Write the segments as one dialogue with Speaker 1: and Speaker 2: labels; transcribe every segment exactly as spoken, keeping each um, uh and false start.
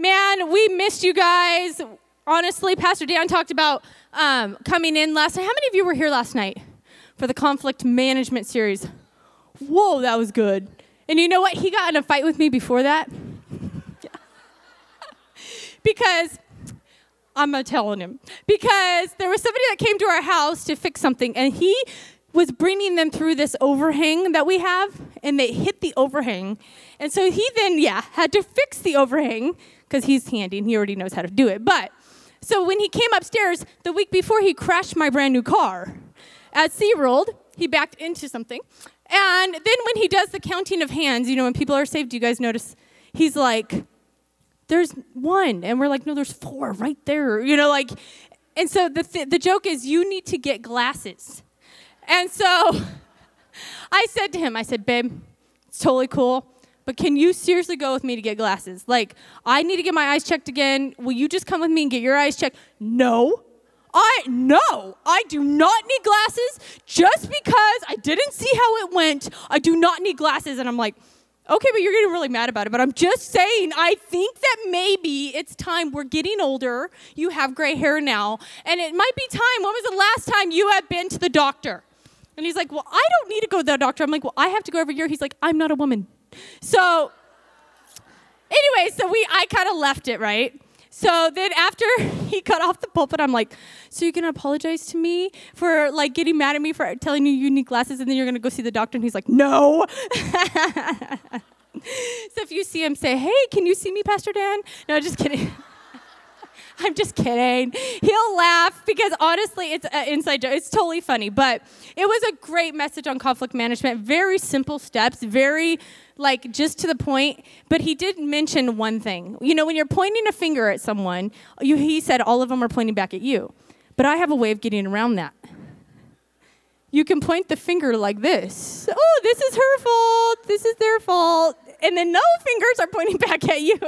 Speaker 1: Man, we missed you guys. Honestly, Pastor Dan talked about um, coming in last night. How many of you were here last night for the conflict management series? Whoa, that was good. And you know what? He got in a fight with me before that. Because, I'm not telling him. Because there was somebody that came to our house to fix something, and he was bringing them through this overhang that we have, and they hit the overhang. And so he then, yeah, had to fix the overhang, because he's handy, and he already knows how to do it. But, so when he came upstairs, the week before, he crashed my brand new car. At SeaWorld, he backed into something. And then when he does the counting of hands, you know, when people are saved, do you guys notice? He's like, there's one. And we're like, no, there's four right there. You know, like, and so the th- the joke is you need to get glasses. And so I said to him, I said, babe, it's totally cool, but can you seriously go with me to get glasses? Like, I need to get my eyes checked again. Will you just come with me and get your eyes checked? No. I, no, I do not need glasses just because I didn't see how it went. I do not need glasses. And I'm like, okay, but you're getting really mad about it. But I'm just saying, I think that maybe it's time. We're getting older. You have gray hair now. And it might be time. When was the last time you have been to the doctor? And he's like, well, I don't need to go to the doctor. I'm like, well, I have to go every year. He's like, I'm not a woman. So anyway, so we, I kind of left it, right? So then after he cut off the pulpit, I'm like, so you're going to apologize to me for, like, getting mad at me for telling you you need glasses, and then you're going to go see the doctor? And he's like, no. So if you see him, say, hey, can you see me, Pastor Dan? No, just kidding. I'm just kidding. He'll laugh because, honestly, it's an inside joke. It's totally funny. But it was a great message on conflict management. Very simple steps. Very, like, just to the point. But he did mention one thing. You know, when you're pointing a finger at someone, you, he said all of them are pointing back at you. But I have a way of getting around that. You can point the finger like this. Oh, this is her fault. This is their fault. And then no fingers are pointing back at you.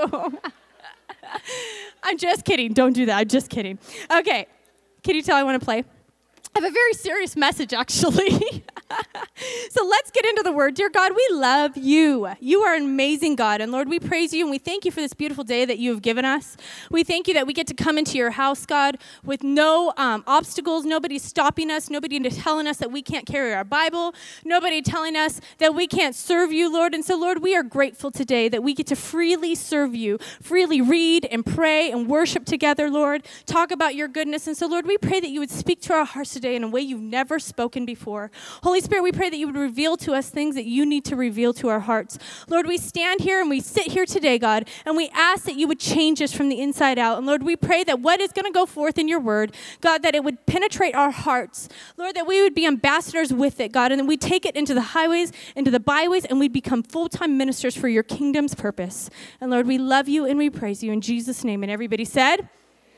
Speaker 1: I'm just kidding. Don't do that. I'm just kidding. Okay. Can you tell I want to play? I have a very serious message, actually. So let's get into the word. Dear God, we love you. You are an amazing God. And Lord, we praise you and we thank you for this beautiful day that you have given us. We thank you that we get to come into your house, God, with no um, obstacles, nobody stopping us, nobody telling us that we can't carry our Bible, nobody telling us that we can't serve you, Lord. And so, Lord, we are grateful today that we get to freely serve you, freely read and pray and worship together, Lord, talk about your goodness. And so, Lord, we pray that you would speak to our hearts today in a way you've never spoken before. Holy Spirit, we pray that you would reveal to us things that you need to reveal to our hearts. Lord, we stand here and we sit here today, God, and we ask that you would change us from the inside out. And Lord, we pray that what is going to go forth in your word, God, that it would penetrate our hearts. Lord, that we would be ambassadors with it, God, and that we take it into the highways, into the byways, and we'd become full-time ministers for your kingdom's purpose. And Lord, we love you and we praise you in Jesus' name. And everybody said,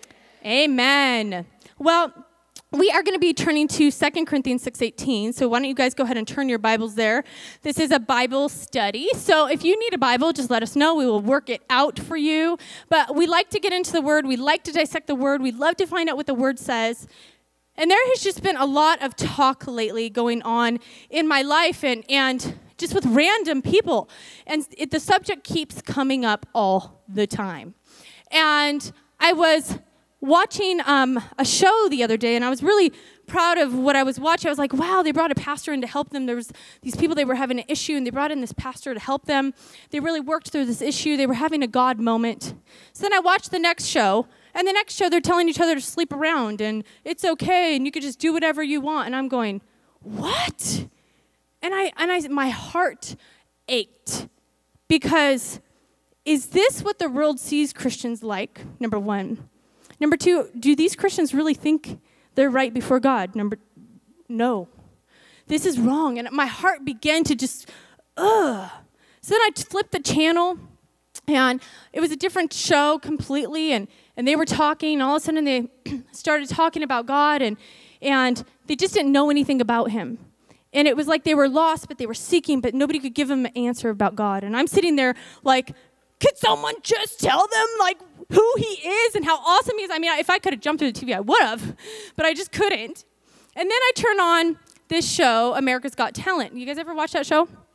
Speaker 1: amen. Amen. Well, we are going to be turning to Second Corinthians six eighteen, so why don't you guys go ahead and turn your Bibles there. This is a Bible study, so if you need a Bible, just let us know. We will work it out for you. But we like to get into the Word. We like to dissect the Word. We love to find out what the Word says. And there has just been a lot of talk lately going on in my life and, and just with random people. And it, the subject keeps coming up all the time. And I was watching um, a show the other day, and I was really proud of what I was watching. I was like, wow, they brought a pastor in to help them. There was these people, they were having an issue, and they brought in this pastor to help them. They really worked through this issue. They were having a God moment. So then I watched the next show, and the next show, they're telling each other to sleep around, and it's okay, and you could just do whatever you want. And I'm going, what? And I and I, my heart ached, because is this what the world sees Christians like, number one? Number two, do these Christians really think they're right before God? Number, no. This is wrong. And my heart began to just, ugh. So then I flipped the channel, and it was a different show completely, and, and they were talking. All of a sudden, they started talking about God, and, and they just didn't know anything about him. And it was like they were lost, but they were seeking, but nobody could give them an answer about God. And I'm sitting there like, could someone just tell them, like, who he is and how awesome he is? I mean, if I could have jumped through the T V, I would have, but I just couldn't. And then I turn on this show, America's Got Talent. You guys ever watch that show?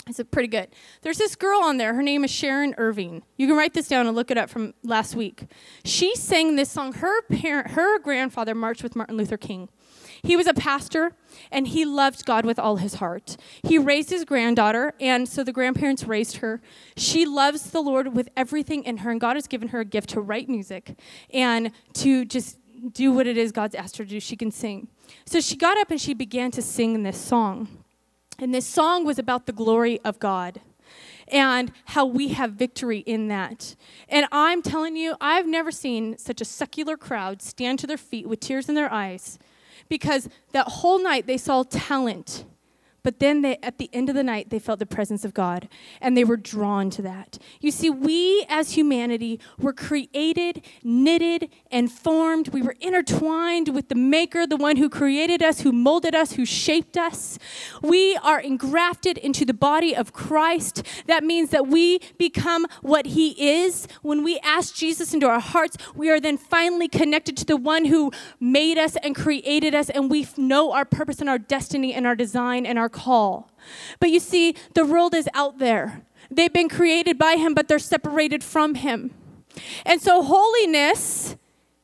Speaker 1: It's a pretty good. There's this girl on there. Her name is Sharon Irving. You can write this down and look it up from last week. She sang this song. Her parent, her grandfather marched with Martin Luther King. He was a pastor, and he loved God with all his heart. He raised his granddaughter, and so the grandparents raised her. She loves the Lord with everything in her, and God has given her a gift to write music and to just do what it is God's asked her to do. She can sing. So she got up, and she began to sing this song. And this song was about the glory of God and how we have victory in that. And I'm telling you, I've never seen such a secular crowd stand to their feet with tears in their eyes, because that whole night they saw talent. But then they, at the end of the night, they felt the presence of God, and they were drawn to that. You see, we as humanity were created, knitted, and formed. We were intertwined with the Maker, the one who created us, who molded us, who shaped us. We are engrafted into the body of Christ. That means that we become what he is. When we ask Jesus into our hearts, we are then finally connected to the one who made us and created us, and we know our purpose and our destiny and our design and our call. But you see, the world is out there. They've been created by him, but they're separated from him. And so holiness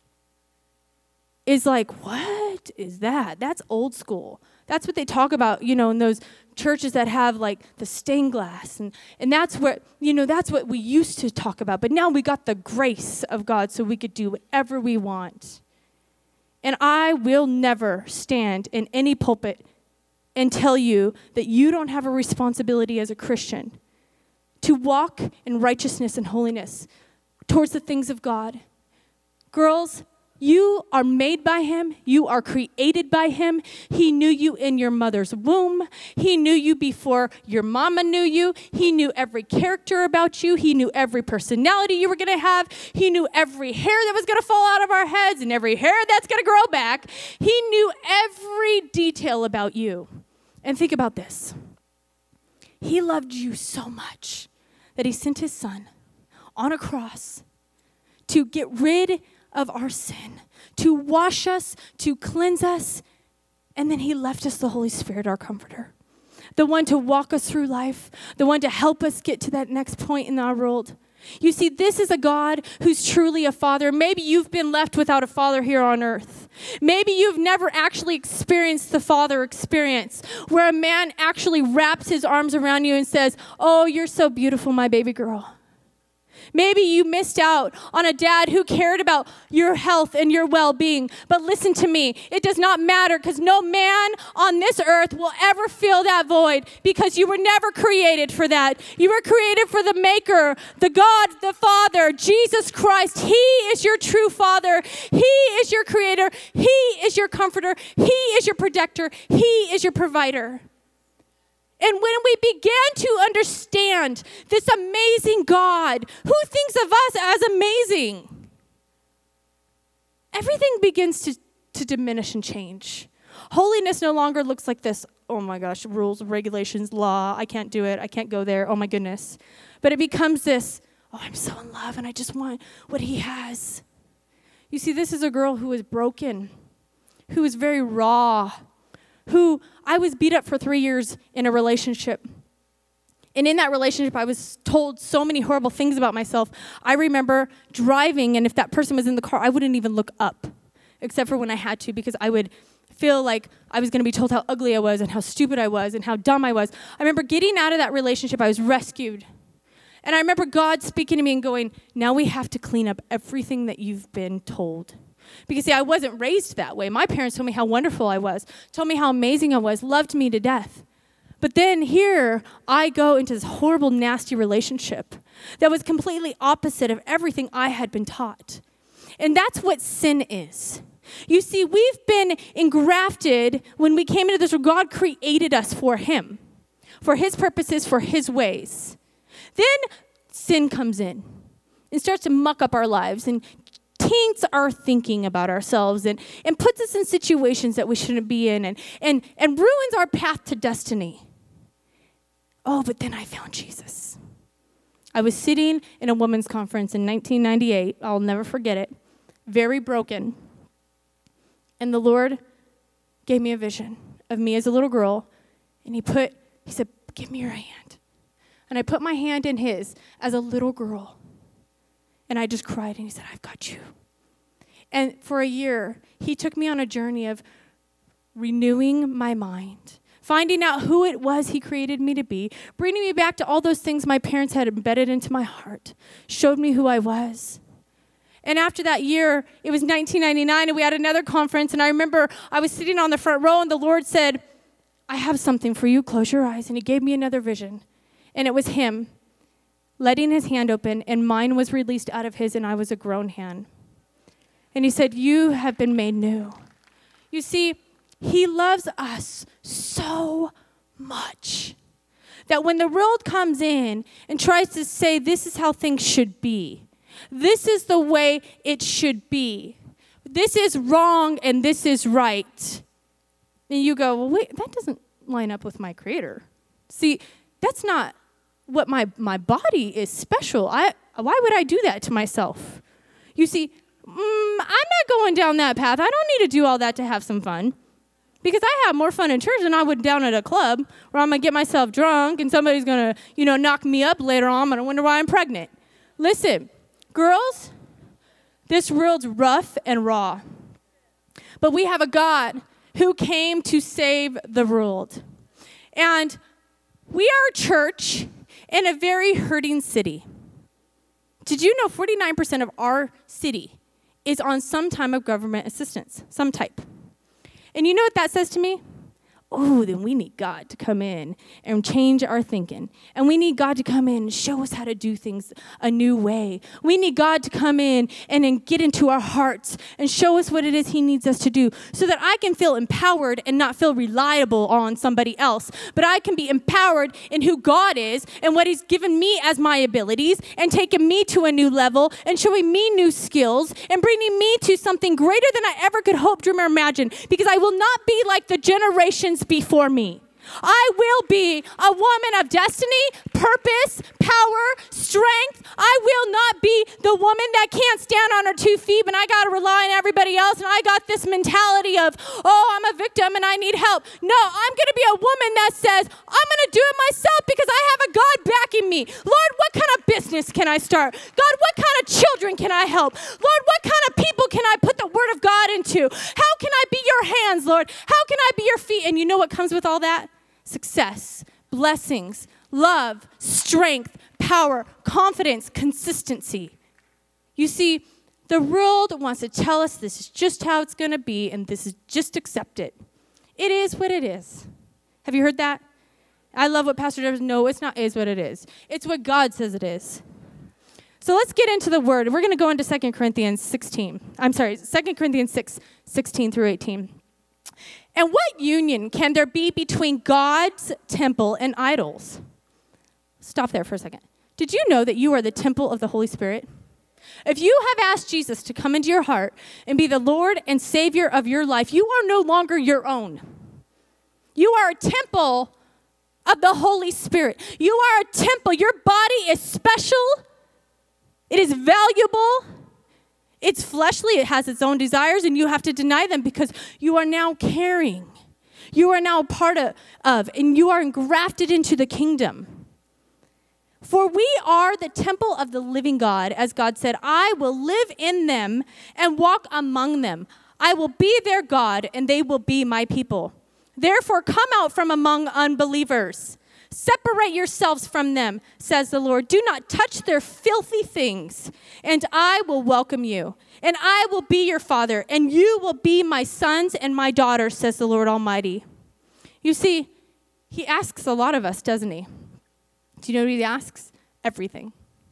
Speaker 1: is like, what is that? That's old school. That's what they talk about, you know, in those churches that have like the stained glass. And, and that's what, you know, that's what we used to talk about. But now we got the grace of God so we could do whatever we want. And I will never stand in any pulpit and tell you that you don't have a responsibility as a Christian to walk in righteousness and holiness towards the things of God. Girls, you are made by him. You are created by him. He knew you in your mother's womb. He knew you before your mama knew you. He knew every character about you. He knew every personality you were going to have. He knew every hair that was going to fall out of our heads and every hair that's going to grow back. He knew every detail about you. And think about this. He loved you so much that he sent his son on a cross to get rid of our sin, to wash us, to cleanse us, and then he left us the Holy Spirit, our comforter, the one to walk us through life, the one to help us get to that next point in our world. You see, this is a God who's truly a father. Maybe you've been left without a father here on earth. Maybe you've never actually experienced the father experience where a man actually wraps his arms around you and says, "Oh, you're so beautiful, my baby girl." Maybe you missed out on a dad who cared about your health and your well-being. But listen to me. It does not matter, because no man on this earth will ever fill that void, because you were never created for that. You were created for the Maker, the God, the Father, Jesus Christ. He is your true Father. He is your Creator. He is your Comforter. He is your Protector. He is your Provider. And when we begin to understand this amazing God who thinks of us as amazing, everything begins to, to diminish and change. Holiness no longer looks like this, oh my gosh, rules, regulations, law, I can't do it, I can't go there, oh my goodness. But it becomes this, oh, I'm so in love and I just want what he has. You see, this is a girl who is broken, who is very raw, who I was beat up for three years in a relationship. And in that relationship, I was told so many horrible things about myself. I remember driving, and if that person was in the car, I wouldn't even look up, except for when I had to, because I would feel like I was going to be told how ugly I was and how stupid I was and how dumb I was. I remember getting out of that relationship. I was rescued. And I remember God speaking to me and going, now we have to clean up everything that you've been told. Because, see, I wasn't raised that way. My parents told me how wonderful I was, told me how amazing I was, loved me to death. But then here, I go into this horrible, nasty relationship that was completely opposite of everything I had been taught. And that's what sin is. You see, we've been engrafted when we came into this world. God created us for him, for his purposes, for his ways. Then sin comes in and starts to muck up our lives and taints our thinking about ourselves and, and puts us in situations that we shouldn't be in and, and, and ruins our path to destiny. Oh, but then I found Jesus. I was sitting in a women's conference in nineteen ninety-eight. I'll never forget it. Very broken. And the Lord gave me a vision of me as a little girl. And he put, he said, give me your hand. And I put my hand in his as a little girl. And I just cried, and he said, I've got you. And for a year, he took me on a journey of renewing my mind, finding out who it was he created me to be, bringing me back to all those things my parents had embedded into my heart, showed me who I was. And after that year, it was nineteen ninety-nine, and we had another conference, and I remember I was sitting on the front row, and the Lord said, I have something for you. Close your eyes. And he gave me another vision, and it was him letting his hand open, and mine was released out of his, and I was a grown hand. And he said, you have been made new. You see, he loves us so much that when the world comes in and tries to say this is how things should be, this is the way it should be, this is wrong and this is right, and you go, well, wait, that doesn't line up with my Creator. See, that's not what my, my body is special. I why would I do that to myself? You see, mm, I'm not going down that path. I don't need to do all that to have some fun. Because I have more fun in church than I would down at a club where I'm going to get myself drunk and somebody's going to, you know, knock me up later on. I'm going to wonder why I'm pregnant. Listen, girls, this world's rough and raw. But we have a God who came to save the world. And we are a church in a very hurting city. Did you know forty-nine percent of our city is on some type of government assistance, some type? And you know what that says to me? Oh, then we need God to come in and change our thinking. And we need God to come in and show us how to do things a new way. We need God to come in and then get into our hearts and show us what it is he needs us to do so that I can feel empowered and not feel reliable on somebody else. But I can be empowered in who God is and what he's given me as my abilities and taking me to a new level and showing me new skills and bringing me to something greater than I ever could hope, dream, or imagine. Because I will not be like the generations before me. I will be a woman of destiny, purpose, power, strength. I will not be the woman that can't stand on her two feet, but I got to rely on everybody else, and I got this mentality of, oh, I'm a victim and I need help. No, I'm going to be a woman that says, I'm going to do it myself because I have a God backing me. Lord, what kind of business can I start? God, what kind of children can I help? Lord, what kind of people can I put the word of God into? How can I be your hands, Lord? How can I be your feet? And you know what comes with all that? Success, blessings, love, strength, power, confidence, consistency. You see, the world wants to tell us this is just how it's going to be, and this is just accept it. It is what it is. Have you heard that? I love what Pastor Deborah says. No, it's not is what it is. It's what God says it is. So let's get into the word. We're going to go into Second Corinthians sixteen. I'm sorry, Second Corinthians six, sixteen through eighteen. And what union can there be between God's temple and idols? Stop there for a second. Did you know that you are the temple of the Holy Spirit? If you have asked Jesus to come into your heart and be the Lord and Savior of your life, you are no longer your own. You are a temple of the Holy Spirit. You are a temple. Your body is special. It is valuable. It's fleshly, it has its own desires, and you have to deny them because you are now carrying. You are now a part of, of, and you are engrafted into the kingdom. For we are the temple of the living God, as God said, I will live in them and walk among them. I will be their God, and they will be my people. Therefore, come out from among unbelievers. Separate yourselves from them, says the Lord. Do not touch their filthy things, and I will welcome you. And I will be your father, and you will be my sons and my daughters, says the Lord Almighty. You see, he asks a lot of us, doesn't he? Do you know what he asks? Everything.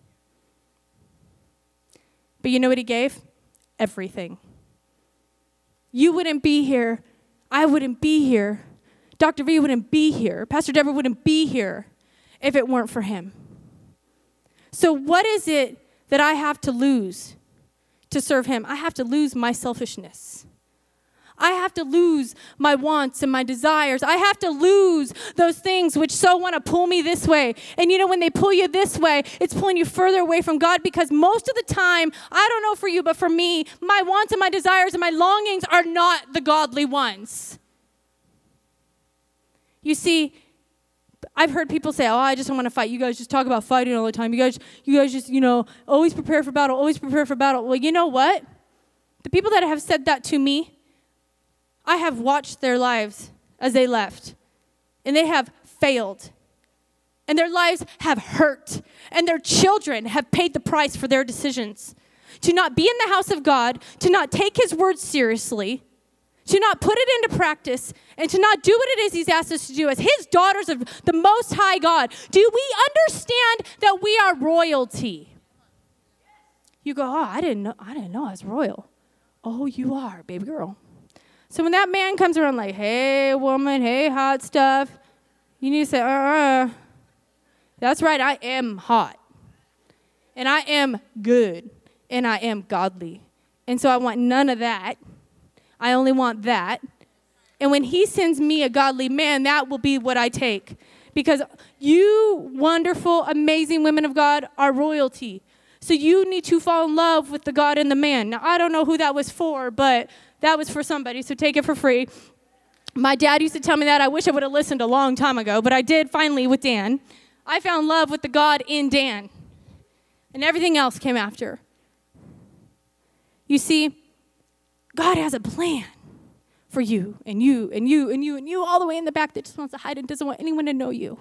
Speaker 1: But you know what he gave? Everything. You wouldn't be here. I wouldn't be here. Doctor V wouldn't be here. Pastor Deborah wouldn't be here if it weren't for him. So what is it that I have to lose to serve him? I have to lose my selfishness. I have to lose my wants and my desires. I have to lose those things which so want to pull me this way. And you know, when they pull you this way, it's pulling you further away from God because most of the time, I don't know for you, but for me, my wants and my desires and my longings are not the godly ones. You see, I've heard people say, oh, I just don't want to fight. You guys just talk about fighting all the time. You guys, you guys just, you know, always prepare for battle, always prepare for battle. Well, you know what? The people that have said that to me, I have watched their lives as they left, and they have failed, and their lives have hurt, and their children have paid the price for their decisions. To not be in the house of God, to not take his word seriously, to not put it into practice, and to not do what it is he's asked us to do as his daughters of the Most High God. Do we understand that we are royalty? You go, oh, I didn't know, I didn't know I was royal. Oh, you are, baby girl. So when that man comes around like, hey, woman, hey, hot stuff, you need to say, uh-uh. That's right, I am hot. And I am good. And I am godly. And so I want none of that. I only want that. And when he sends me a godly man, that will be what I take. Because you wonderful, amazing women of God are royalty. So you need to fall in love with the God and the man. Now, I don't know who that was for, but that was for somebody, so take it for free. My dad used to tell me that. I wish I would have listened a long time ago, but I did finally with Dan. I found love with the God in Dan. And everything else came after. You see, God has a plan for you and you and you and you and you all the way in the back that just wants to hide and doesn't want anyone to know you.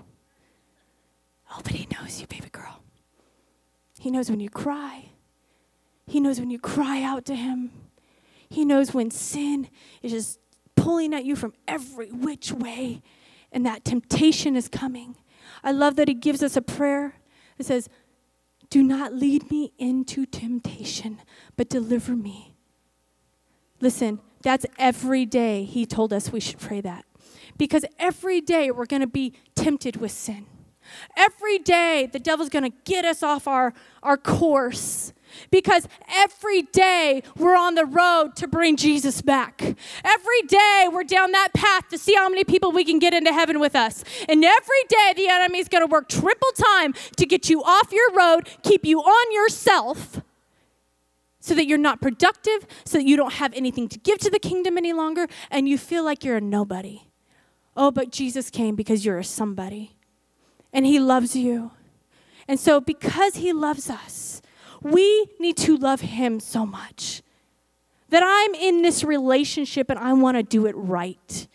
Speaker 1: Oh, but he knows you, baby girl. He knows when you cry. He knows when you cry out to him. He knows when sin is just pulling at you from every which way and that temptation is coming. I love that he gives us a prayer that says, do not lead me into temptation, but deliver me. Listen, that's every day he told us we should pray that. Because every day we're going to be tempted with sin. Every day the devil's going to get us off our, our course. Because every day we're on the road to bring Jesus back. Every day we're down that path to see how many people we can get into heaven with us. And every day the enemy is going to work triple time to get you off your road, keep you on yourself, so that you're not productive, so that you don't have anything to give to the kingdom any longer, and you feel like you're a nobody. Oh, but Jesus came because you're a somebody. And he loves you. And so because he loves us, we need to love him so much that I'm in this relationship and I want to do it right.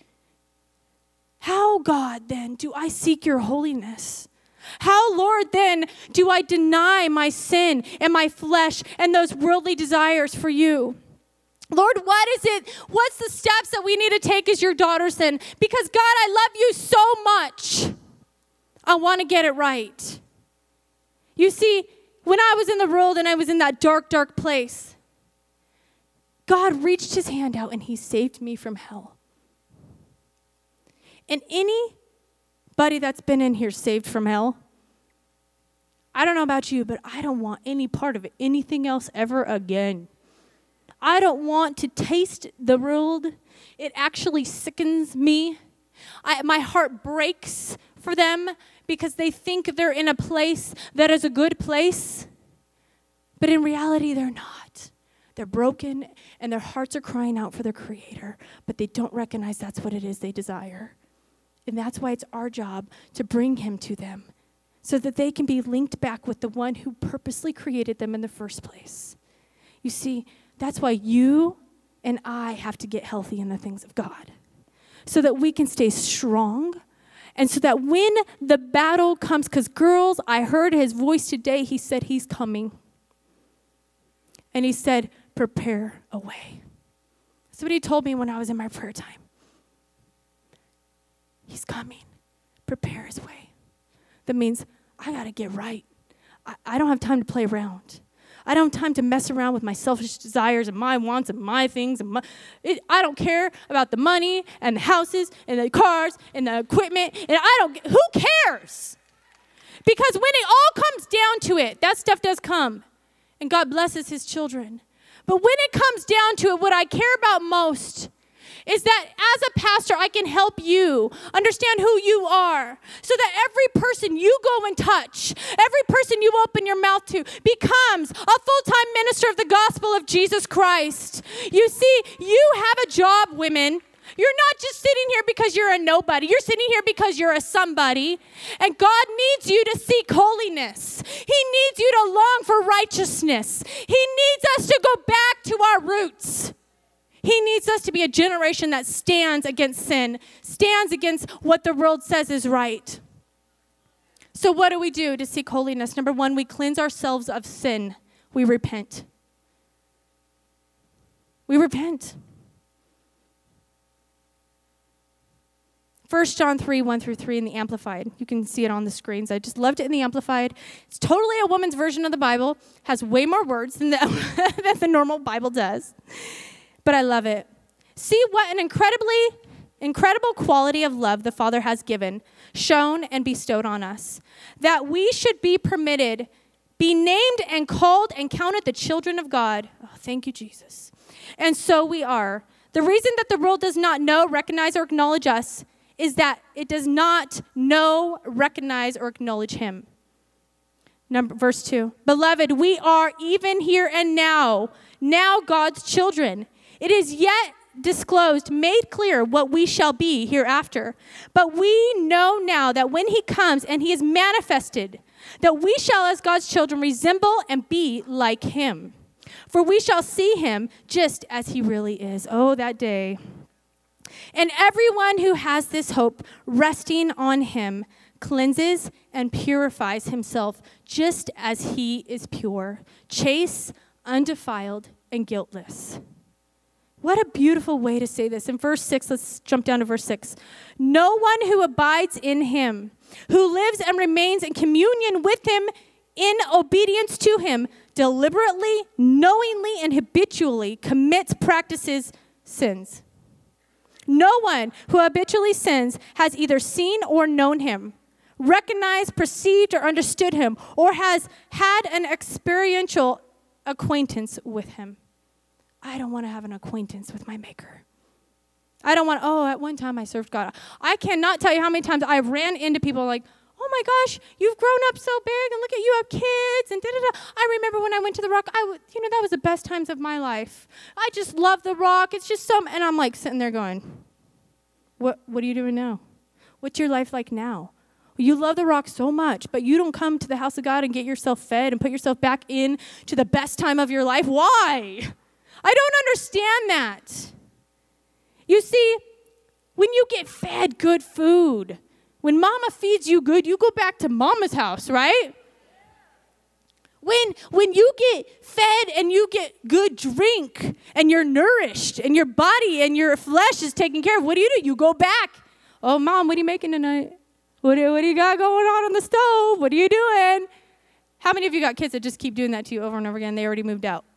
Speaker 1: How, God, then, do I seek your holiness? How, Lord, then, do I deny my sin and my flesh and those worldly desires for you? Lord, what is it? What's the steps that we need to take as your daughters then? Because, God, I love you so much. I want to get it right. You see, when I was in the world and I was in that dark, dark place, God reached his hand out and he saved me from hell. And anybody that's been in here saved from hell, I don't know about you, but I don't want any part of it, anything else ever again. I don't want to taste the world. It actually sickens me. I, my heart breaks for them because they think they're in a place that is a good place. But in reality, they're not. They're broken and their hearts are crying out for their Creator, but they don't recognize that's what it is they desire. And that's why it's our job to bring him to them so that they can be linked back with the one who purposely created them in the first place. You see, that's why you and I have to get healthy in the things of God so that we can stay strong and so that when the battle comes, because girls, I heard his voice today, he said he's coming. And he said, prepare a way. That's what he told me when I was in my prayer time. He's coming. Prepare his way. That means I got to get right. I, I don't have time to play around. I don't have time to mess around with my selfish desires and my wants and my things. And my, it, I don't care about the money and the houses and the cars and the equipment. And I don't, who cares? Because when it all comes down to it, that stuff does come. And God blesses his children. But when it comes down to it, what I care about most is that as a pastor, I can help you understand who you are so that every person you go and touch, every person you open your mouth to becomes a full-time minister of the gospel of Jesus Christ. You see, you have a job, women, You're not just sitting here because you're a nobody. You're sitting here because you're a somebody. And God needs you to seek holiness. He needs you to long for righteousness. He needs us to go back to our roots. He needs us to be a generation that stands against sin, stands against what the world says is right. So what do we do to seek holiness? Number one, we cleanse ourselves of sin. We repent. We repent. First John three, one through three in the Amplified. You can see it on the screens. I just loved it in the Amplified. It's totally a woman's version of the Bible. Has way more words than the, than the normal Bible does. But I love it. See what an incredibly, incredible quality of love the Father has given, shown, and bestowed on us. That we should be permitted, be named and called and counted the children of God. Oh, thank you, Jesus. And so we are. The reason that the world does not know, recognize, or acknowledge us is that it does not know, recognize, or acknowledge him. Number, verse two. Beloved, we are even here and now, now God's children. It is yet disclosed, made clear what we shall be hereafter. But we know now that when he comes and he is manifested, that we shall as God's children resemble and be like him. For we shall see him just as he really is. Oh, that day. And everyone who has this hope resting on him cleanses and purifies himself just as he is pure, chaste, undefiled, and guiltless. What a beautiful way to say this. In verse six, let's jump down to verse six. No one who abides in him, who lives and remains in communion with him in obedience to him, deliberately, knowingly, and habitually commits, practices, sins. No one who habitually sins has either seen or known him, recognized, perceived, or understood him, or has had an experiential acquaintance with him. I don't want to have an acquaintance with my Maker. I don't want, oh, at one time I served God. I cannot tell you how many times I ran into people like, oh my gosh, you've grown up so big, and look at you have kids, and da-da-da. I remember when I went to the Rock, I w- you know, that was the best times of my life. I just love the Rock. It's just so, and I'm like sitting there going, what, what are you doing now? What's your life like now? You love the Rock so much, but you don't come to the house of God and get yourself fed and put yourself back in to the best time of your life. Why? I don't understand that. You see, when you get fed good food, when mama feeds you good, you go back to mama's house, right? When, when you get fed and you get good drink and you're nourished and your body and your flesh is taken care of, what do you do? You go back. Oh, Mom, what are you making tonight? What do, what do you got going on on the stove? What are you doing? How many of you got kids that just keep doing that to you over and over again? They already moved out.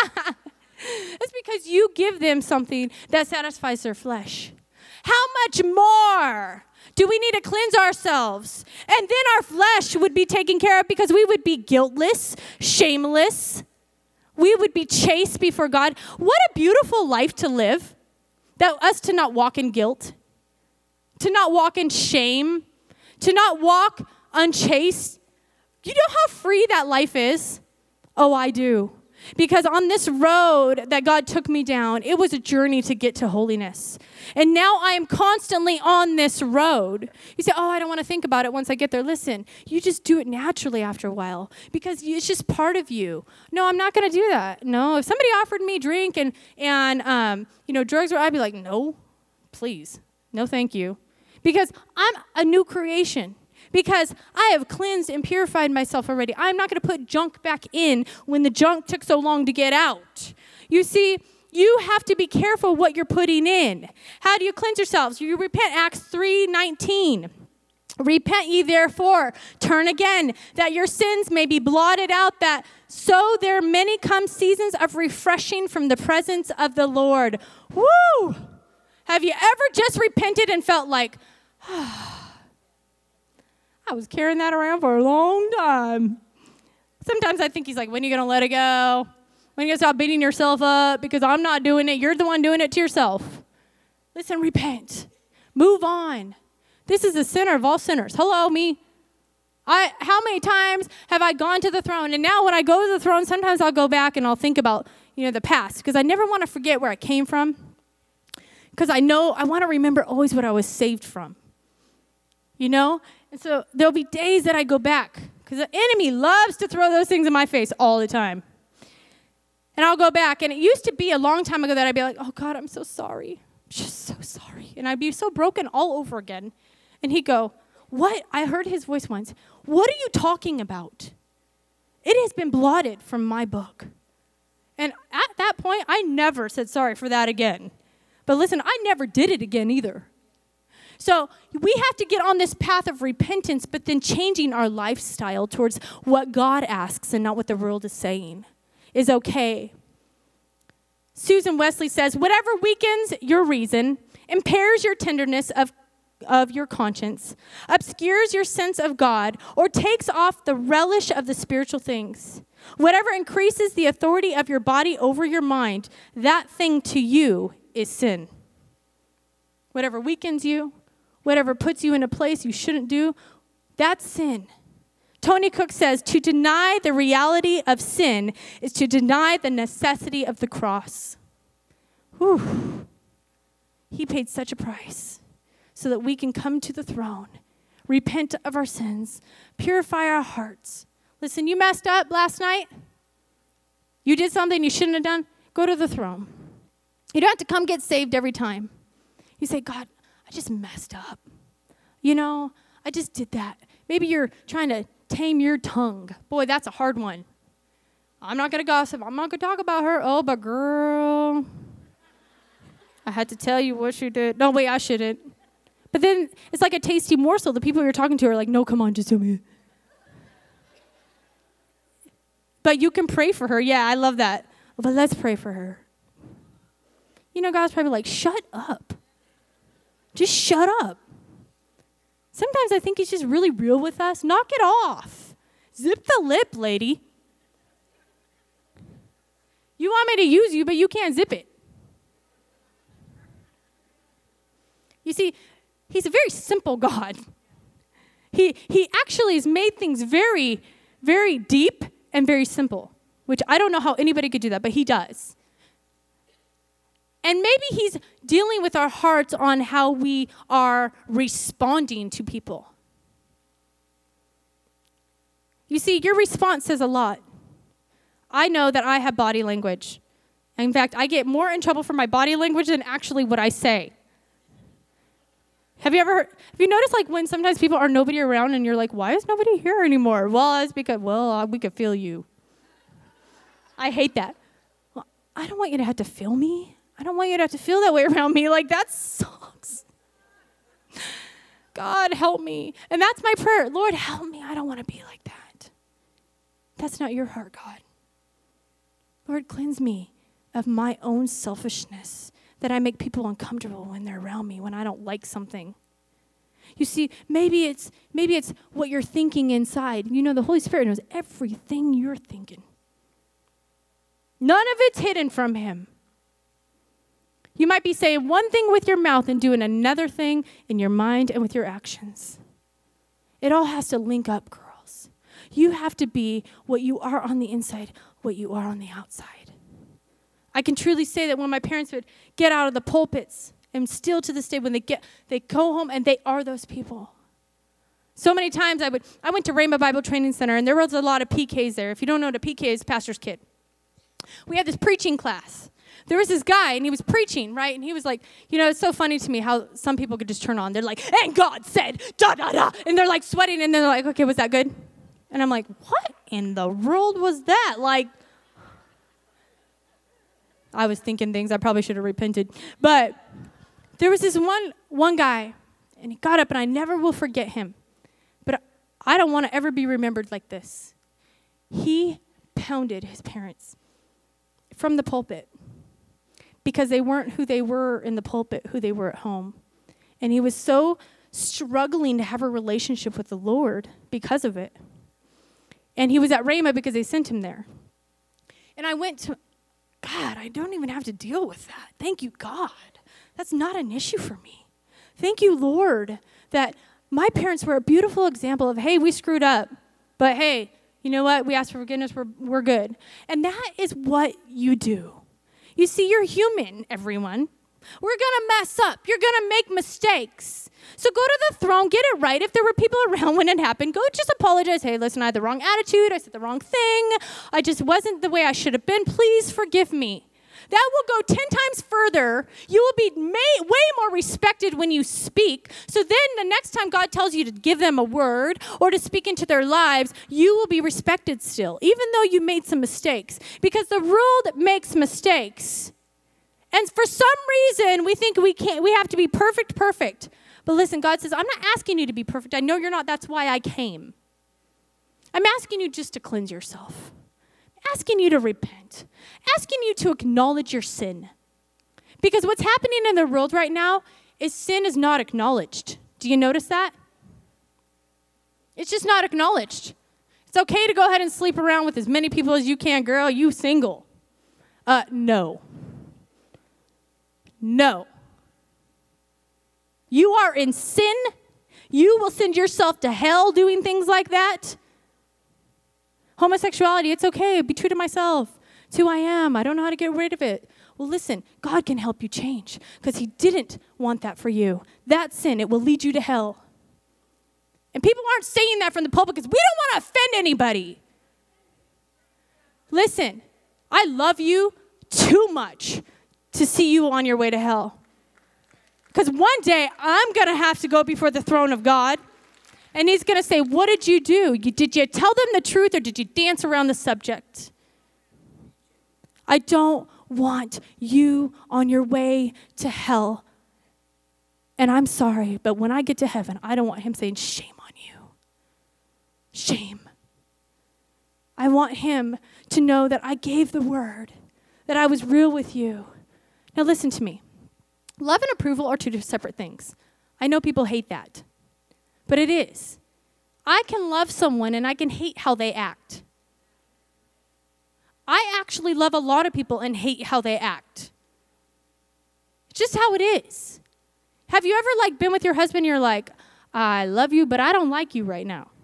Speaker 1: It's because you give them something that satisfies their flesh. How much more do we need to cleanse ourselves? And then our flesh would be taken care of because we would be guiltless, shameless. We would be chaste before God. What a beautiful life to live. That us to not walk in guilt, to not walk in shame, to not walk unchaste. You know how free that life is? Oh, I do. Because on this road that God took me down, it was a journey to get to holiness. And now I am constantly on this road. You say, oh, I don't want to think about it once I get there. Listen, you just do it naturally after a while because it's just part of you. No, I'm not going to do that. No, if somebody offered me drink and, and um, you know, drugs, I'd be like, no, please. No, thank you. Because I'm a new creation. Because I have cleansed and purified myself already. I'm not going to put junk back in when the junk took so long to get out. You see, you have to be careful what you're putting in. How do you cleanse yourselves? You repent, Acts three nineteen. Repent ye therefore, turn again, that your sins may be blotted out, that so there many come seasons of refreshing from the presence of the Lord. Woo! Have you ever just repented and felt like, ah, I was carrying that around for a long time. Sometimes I think he's like, when are you going to let it go? When are you going to stop beating yourself up? Because I'm not doing it. You're the one doing it to yourself. Listen, repent. Move on. This is the sinner of all sinners. Hello, me. I. How many times have I gone to the throne? And now when I go to the throne, sometimes I'll go back and I'll think about, you know, the past. Because I never want to forget where I came from. because I know I want to remember always what I was saved from. You know? And so there'll be days that I go back because the enemy loves to throw those things in my face all the time. And I'll go back. And it used to be a long time ago that I'd be like, oh, God, I'm so sorry. I'm just so sorry. And I'd be so broken all over again. And he'd go, what? I heard his voice once. What are you talking about? It has been blotted from my book. And at that point, I never said sorry for that again. But listen, I never did it again either. So we have to get on this path of repentance, but then changing our lifestyle towards what God asks and not what the world is saying is okay. Susan Wesley says, whatever weakens your reason, impairs your tenderness of, of your conscience, obscures your sense of God, or takes off the relish of the spiritual things, whatever increases the authority of your body over your mind, that thing to you is sin. Whatever weakens you, whatever puts you in a place you shouldn't do, that's sin. Tony Cook says, to deny the reality of sin is to deny the necessity of the cross. Whew. He paid such a price so that we can come to the throne, repent of our sins, purify our hearts. Listen, you messed up last night. You did something you shouldn't have done. Go to the throne. You don't have to come get saved every time. You say, God, I just messed up. You know, I just did that. Maybe you're trying to tame your tongue. Boy, that's a hard one. I'm not going to gossip. I'm not going to talk about her. Oh, but girl, I had to tell you what she did. No, wait, I shouldn't. But then it's like a tasty morsel. The people you're talking to are like, no, come on, just tell me. But you can pray for her. Yeah, I love that. But let's pray for her. You know, God's probably like, shut up. Just shut up. Sometimes I think he's just really real with us. Knock it off. Zip the lip, lady. You want me to use you, but you can't zip it. You see, he's a very simple God. He, he actually has made things very, very deep and very simple, which I don't know how anybody could do that, but he does. And maybe he's dealing with our hearts on how we are responding to people. You see, your response says a lot. I know that I have body language. In fact, I get more in trouble for my body language than actually what I say. Have you ever heard, have you noticed like when sometimes people are nobody around and you're like, why is nobody here anymore? Well, it's because, well, uh, we could feel you. I hate that. Well, I don't want you to have to feel me. I don't want you to have to feel that way around me. Like, that sucks. God, help me. And that's my prayer. Lord, help me. I don't want to be like that. That's not your heart, God. Lord, cleanse me of my own selfishness, that I make people uncomfortable when they're around me, when I don't like something. You see, maybe it's maybe it's what you're thinking inside. You know, the Holy Spirit knows everything you're thinking. None of it's hidden from him. You might be saying one thing with your mouth and doing another thing in your mind and with your actions. It all has to link up, girls. You have to be what you are on the inside, what you are on the outside. I can truly say that when my parents would get out of the pulpits, and still to this day, when they get, they go home and they are those people. So many times I would, I went to Rhema Bible Training Center, and there was a lot of P Ks there. If you don't know what a P K is, pastor's kid. We had this preaching class. There was this guy, and he was preaching, right? And he was like, you know, it's so funny to me how some people could just turn on. They're like, and God said, da-da-da. And they're like sweating, and they're like, okay, was that good? And I'm like, what in the world was that? Like, I was thinking things I probably should have repented. But there was this one, one guy, and he got up, and I never will forget him. But I don't want to ever be remembered like this. He pounded his parents from the pulpit, because they weren't who they were in the pulpit, who they were at home. And he was so struggling to have a relationship with the Lord because of it. And he was at Rhema because they sent him there. And I went to, God, I don't even have to deal with that. Thank you, God. That's not an issue for me. Thank you, Lord, that my parents were a beautiful example of, hey, we screwed up, but hey, you know what? We asked for forgiveness. We're, we're good. And that is what you do. You see, you're human, everyone, We're going to mess up. You're going to make mistakes. So go to the throne, get it right. If there were people around when it happened, go just apologize. Hey, listen, I had the wrong attitude. I said the wrong thing. I just wasn't the way I should have been. Please forgive me. That will go ten times further. You will be may, way more respected when you speak. So then the next time God tells you to give them a word or to speak into their lives, you will be respected still, even though you made some mistakes. Because the world makes mistakes. And for some reason, we think we can't. We have to be perfect, perfect. But listen, God says, I'm not asking you to be perfect. I know you're not. That's why I came. I'm asking you just to cleanse yourself. Asking you to repent, asking you to acknowledge your sin. Because what's happening in the world right now is sin is not acknowledged. Do you notice that? It's just not acknowledged. It's okay to go ahead and sleep around with as many people as you can, girl, you single. Uh, no. No. You are in sin. You will send yourself to hell doing things like that. Homosexuality, it's okay. Be true to myself. It's who I am. I don't know how to get rid of it. Well, listen, God can help you change because he didn't want that for you. That sin, it will lead you to hell. And people aren't saying that from the pulpit because we don't want to offend anybody. Listen, I love you too much to see you on your way to hell. Because one day I'm going to have to go before the throne of God. And he's going to say, what did you do? You, did you tell them the truth or did you dance around the subject? I don't want you on your way to hell. And I'm sorry, but when I get to heaven, I don't want him saying, shame on you. Shame. I want him to know that I gave the word, that I was real with you. Now listen to me. Love and approval are two separate things. I know people hate that. But it is. I can love someone and I can hate how they act. I actually love a lot of people and hate how they act. It's just how it is. Have you ever like been with your husband and you're like, I love you, but I don't like you right now?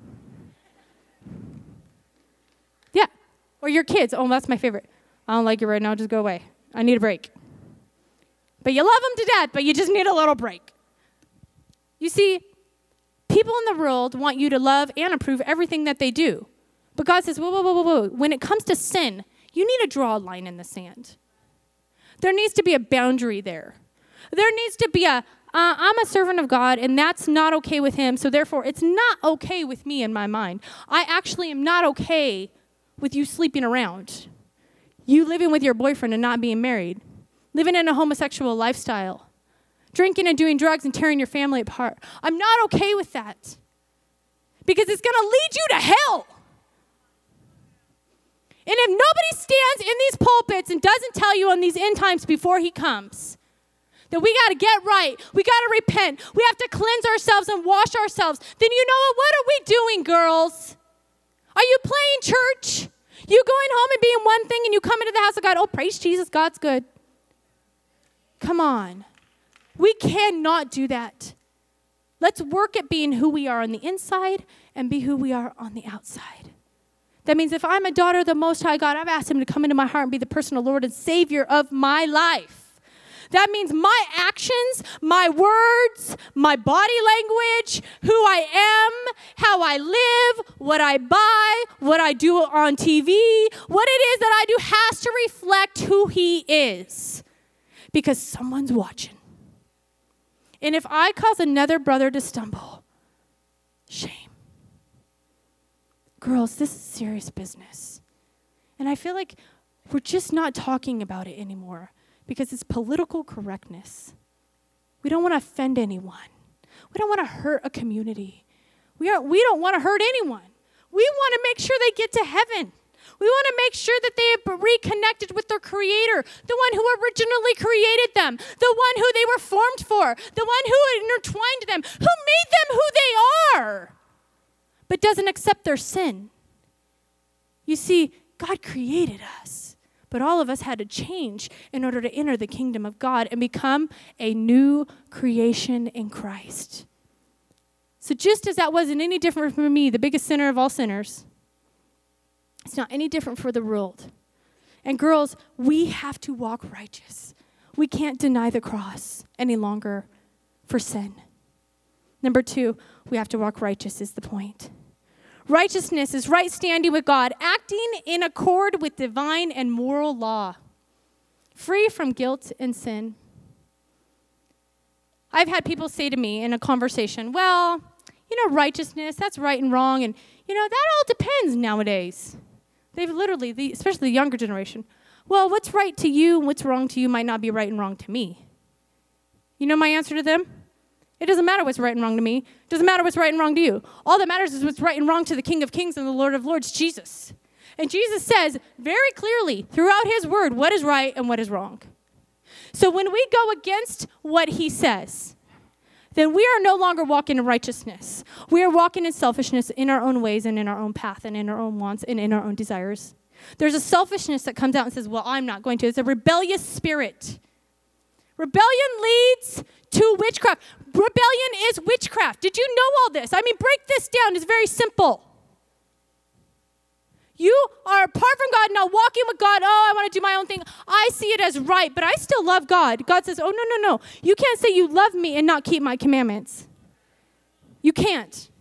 Speaker 1: Yeah. Or your kids. Oh, that's my favorite. I don't like you right now. Just go away. I need a break. But you love them to death, but you just need a little break. You see, people in the world want you to love and approve everything that they do. But God says, whoa, whoa, whoa, whoa, whoa. When it comes to sin, you need to draw a line in the sand. There needs to be a boundary there. There needs to be a, uh, I'm a servant of God, and that's not okay with him, so therefore it's not okay with me in my mind. I actually am not okay with you sleeping around, you living with your boyfriend and not being married, living in a homosexual lifestyle, drinking and doing drugs and tearing your family apart. I'm not okay with that because it's going to lead you to hell. And if nobody stands in these pulpits and doesn't tell you on these end times before he comes that we got to get right, we got to repent, we have to cleanse ourselves and wash ourselves, then you know what? What are we doing, girls? Are you playing church? You going home and being one thing and you come into the house of God, oh, praise Jesus, God's good. Come on. We cannot do that. Let's work at being who we are on the inside and be who we are on the outside. That means if I'm a daughter of the Most High God, I've asked him to come into my heart and be the personal Lord and Savior of my life. That means my actions, my words, my body language, who I am, how I live, what I buy, what I do on T V, what it is that I do has to reflect who he is. Because someone's watching. And if I cause another brother to stumble, shame. Girls, this is serious business. And I feel like we're just not talking about it anymore because it's political correctness. We don't want to offend anyone. We don't want to hurt a community. We are, we don't want to hurt anyone. We want to make sure they get to heaven. We want to make sure that they have reconnected with their Creator, the one who originally created them, the one who they were formed for, the one who intertwined them, who made them who they are, but doesn't accept their sin. You see, God created us, but all of us had to change in order to enter the kingdom of God and become a new creation in Christ. So just as that wasn't any different from me, the biggest sinner of all sinners, it's not any different for the world. And girls, we have to walk righteous. We can't deny the cross any longer for sin. Number two, we have to walk righteous is the point. Righteousness is right standing with God, acting in accord with divine and moral law, free from guilt and sin. I've had people say to me in a conversation, well, you know, righteousness, that's right and wrong, and, you know, that all depends nowadays. They've literally, the, especially the younger generation, well, what's right to you and what's wrong to you might not be right and wrong to me. You know my answer to them? It doesn't matter what's right and wrong to me. It doesn't matter what's right and wrong to you. All that matters is what's right and wrong to the King of Kings and the Lord of Lords, Jesus. And Jesus says very clearly throughout his word what is right and what is wrong. So when we go against what he says, then we are no longer walking in righteousness. We are walking in selfishness in our own ways and in our own path and in our own wants and in our own desires. There's a selfishness that comes out and says, well, I'm not going to. It's a rebellious spirit. Rebellion leads to witchcraft. Rebellion is witchcraft. Did you know all this? I mean, break this down. It's very simple. You are apart from God, now walking with God. Oh, I want to do my own thing. I see it as right, but I still love God. God says, oh, no, no, no. You can't say you love me and not keep my commandments. You can't.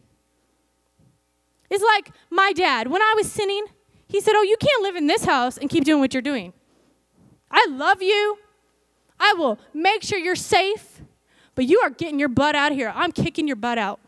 Speaker 1: It's like my dad. When I was sinning, he said, oh, you can't live in this house and keep doing what you're doing. I love you. I will make sure you're safe, but you are getting your butt out of here. I'm kicking your butt out.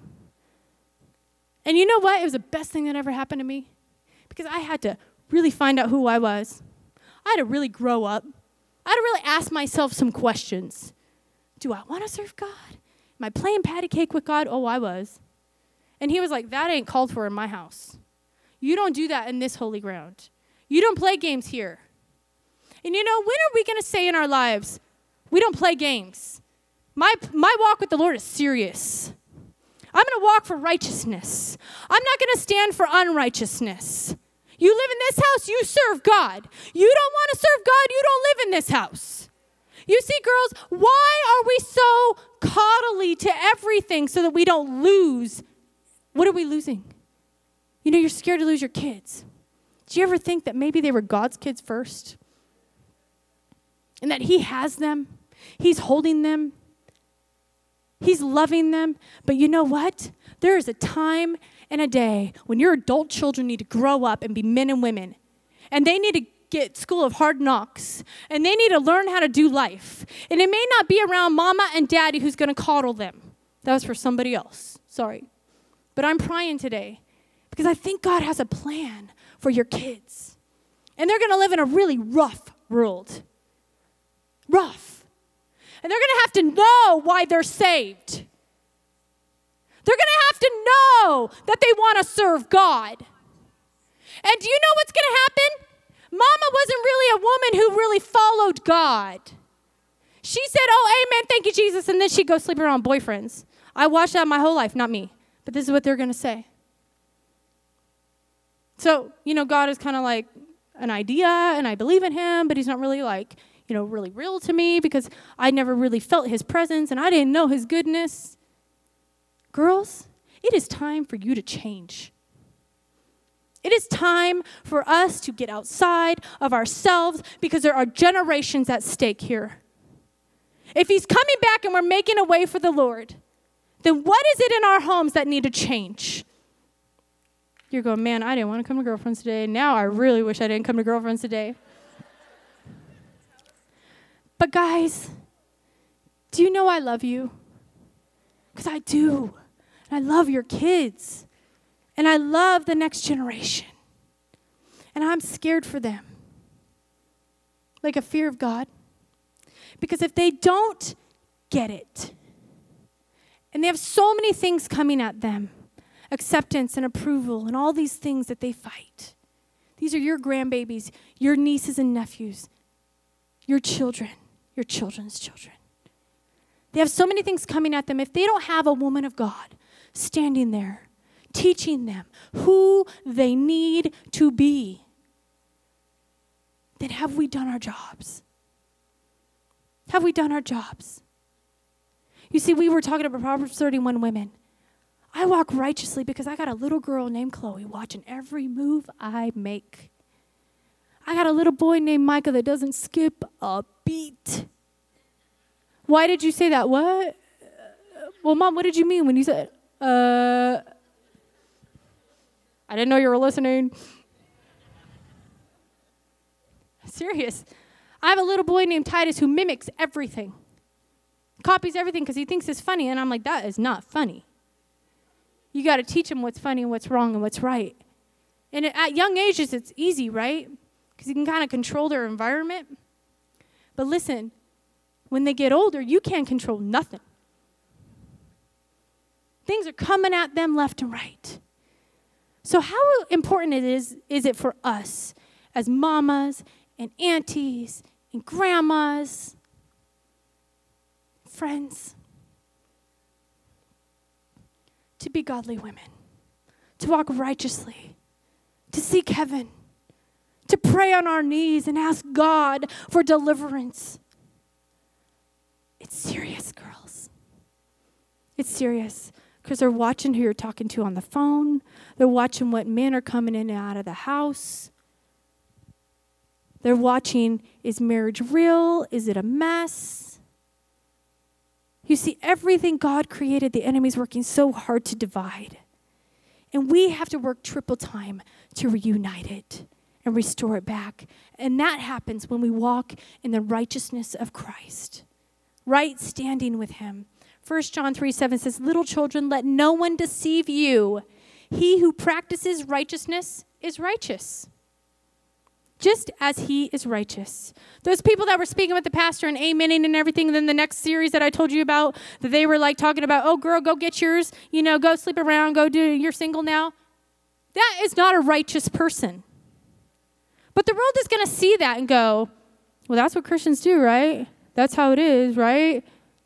Speaker 1: And you know what? It was the best thing that ever happened to me because I had to really find out who I was. I had to really grow up. I had to really ask myself some questions. Do I want to serve God? Am I playing patty cake with God? Oh, I was. And he was like, that ain't called for in my house. You don't do that in this holy ground. You don't play games here. And you know, when are we going to say in our lives, we don't play games? My, my walk with the Lord is serious. I'm going to walk for righteousness. I'm not going to stand for unrighteousness. You live in this house, you serve God. You don't want to serve God, you don't live in this house. You see, girls, why are we so coddly to everything so that we don't lose? What are we losing? You know, you're scared to lose your kids. Do you ever think that maybe they were God's kids first? And that he has them. He's holding them. He's loving them. But you know what? There is a time and a day when your adult children need to grow up and be men and women. And they need to get school of hard knocks. And they need to learn how to do life. And it may not be around mama and daddy who's going to coddle them. That was for somebody else. Sorry. But I'm praying today because I think God has a plan for your kids. And they're going to live in a really rough world. Rough. And they're going to have to know why they're saved. They're going to have to know that they want to serve God. And do you know what's going to happen? Mama wasn't really a woman who really followed God. She said, oh, amen, thank you, Jesus, and then she'd go sleep around boyfriends. I watched that my whole life, not me. But this is what they're going to say. So, you know, God is kind of like an idea, and I believe in him, but he's not really like, you know, really real to me because I never really felt his presence and I didn't know his goodness. Girls, it is time for you to change. It is time for us to get outside of ourselves because there are generations at stake here. If he's coming back and we're making a way for the Lord, then what is it in our homes that need to change? You're going, man, I didn't want to come to Girlfriends Today. Now I really wish I didn't come to Girlfriends Today. But guys, do you know I love you? Because I do. And I love your kids. And I love the next generation. And I'm scared for them. Like a fear of God. Because if they don't get it, and they have so many things coming at them, acceptance and approval and all these things that they fight. These are your grandbabies, your nieces and nephews, your children. Your children's children. They have so many things coming at them. If they don't have a woman of God standing there, teaching them who they need to be, then have we done our jobs? Have we done our jobs? You see, we were talking about Proverbs thirty-one women. I walk righteously because I got a little girl named Chloe watching every move I make. I got a little boy named Micah that doesn't skip a beat. Why did you say that? What? Well, Mom, what did you mean when you said, uh, I didn't know you were listening. Serious. I have a little boy named Titus who mimics everything. Copies everything because he thinks it's funny. And I'm like, that is not funny. You got to teach him what's funny and what's wrong and what's right. And at young ages, it's easy, right? Because you can kind of control their environment. But listen, when they get older, you can't control nothing. Things are coming at them left and right. So how important it is, is it for us as mamas and aunties and grandmas, friends, to be godly women, to walk righteously, to seek heaven, to pray on our knees and ask God for deliverance. It's serious, girls. It's serious because they're watching who you're talking to on the phone. They're watching what men are coming in and out of the house. They're watching, is marriage real? Is it a mess? You see, everything God created, the enemy's working so hard to divide. And we have to work triple time to reunite it and restore it back. And that happens when we walk in the righteousness of Christ. Right standing with him. First John three seven says, little children, let no one deceive you. He who practices righteousness is righteous, just as he is righteous. Those people that were speaking with the pastor and amening and everything, and then the next series that I told you about, that they were like talking about, oh, girl, go get yours, you know, go sleep around, go do, you're single now. That is not a righteous person. But the world is going to see that and go, well, that's what Christians do, right? That's how it is, right?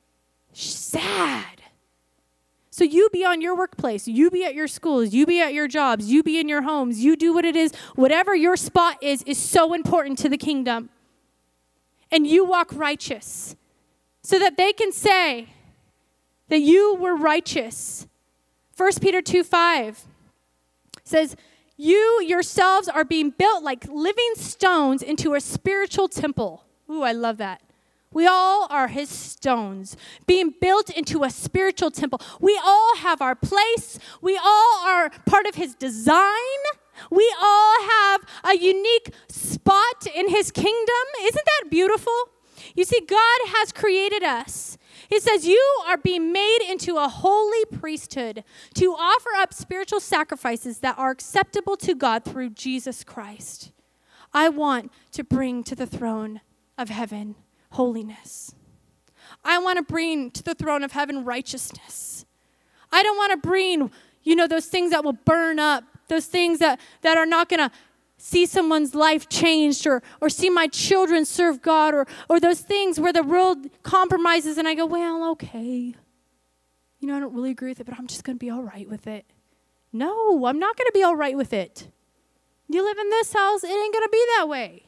Speaker 1: Sad. So you be on your workplace, you be at your schools, you be at your jobs, you be in your homes, you do what it is. Whatever your spot is, is so important to the kingdom. And you walk righteous so that they can say that you were righteous. First Peter two five says, you yourselves are being built like living stones into a spiritual temple. Ooh, I love that. We all are his stones, being built into a spiritual temple. We all have our place. We all are part of his design. We all have a unique spot in his kingdom. Isn't that beautiful? You see, God has created us. He says, you are being made into a holy priesthood to offer up spiritual sacrifices that are acceptable to God through Jesus Christ. I want to bring to the throne of heaven holiness. I want to bring to the throne of heaven righteousness. I don't want to bring, you know, those things that will burn up, those things that, that are not going to see someone's life changed or, or see my children serve God or, or those things where the world compromises and I go, well, okay. You know, I don't really agree with it, but I'm just going to be all right with it. No, I'm not going to be all right with it. You live in this house, it ain't going to be that way.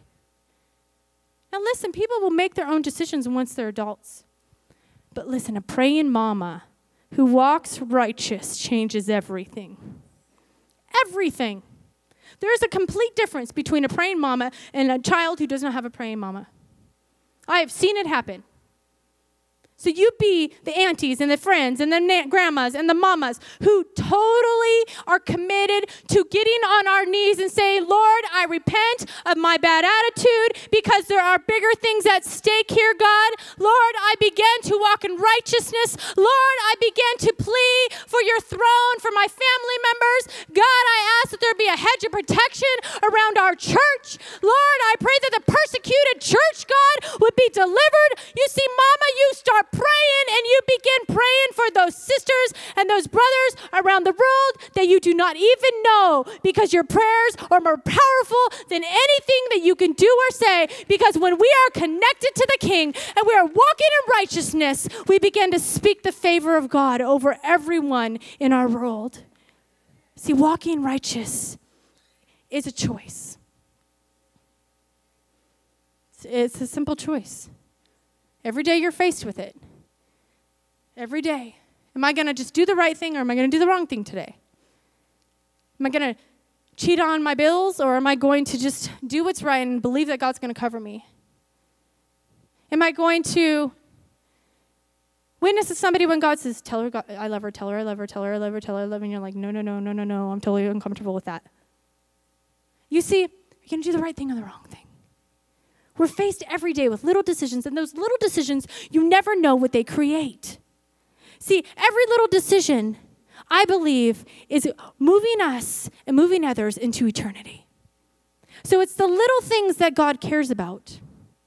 Speaker 1: Now listen, people will make their own decisions once they're adults. But listen, a praying mama who walks righteous changes everything. Everything. There is a complete difference between a praying mama and a child who does not have a praying mama. I have seen it happen. So you be the aunties and the friends and the na- grandmas and the mamas who totally are committed to getting on our knees and saying, Lord, I repent of my bad attitude because there are bigger things at stake here, God. Lord, I begin to walk in righteousness. Lord, I begin to plead for your throne, for my family members. God, I ask that there be a hedge of protection around our church. Lord, I pray that the persecuted church, God, would be delivered. You see, Mama, you start praying and you begin praying for those sisters and those brothers around the world that you do not even know, because your prayers are more powerful than anything that you can do or say, because when we are connected to the King and we are walking in righteousness, we begin to speak the favor of God over everyone in our world. See, walking righteous is a choice. It's, it's a simple choice. Every day you're faced with it. Every day. Am I going to just do the right thing or am I going to do the wrong thing today? Am I going to cheat on my bills or am I going to just do what's right and believe that God's going to cover me? Am I going to Witness to somebody when God says, tell her God, I love her, tell her I love her, tell her I love her, tell her I love her. And you're like, no, no, no, no, no, no. I'm totally uncomfortable with that. You see, you're going to do the right thing or the wrong thing. We're faced every day with little decisions, and those little decisions, you never know what they create. See, every little decision, I believe, is moving us and moving others into eternity. So it's the little things that God cares about.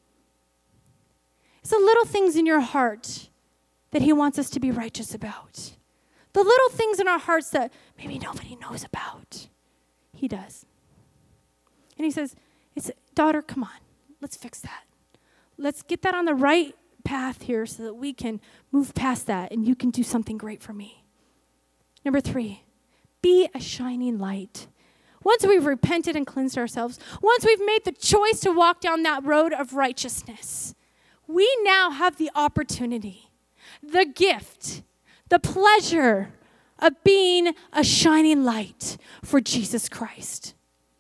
Speaker 1: It's the little things in your heart that he wants us to be righteous about. The little things in our hearts that maybe nobody knows about. He does. And he says, "It's daughter, come on. Let's fix that. Let's get that on the right path here so that we can move past that and you can do something great for me." Number three, be a shining light. Once we've repented and cleansed ourselves, once we've made the choice to walk down that road of righteousness, we now have the opportunity, the gift, the pleasure of being a shining light for Jesus Christ.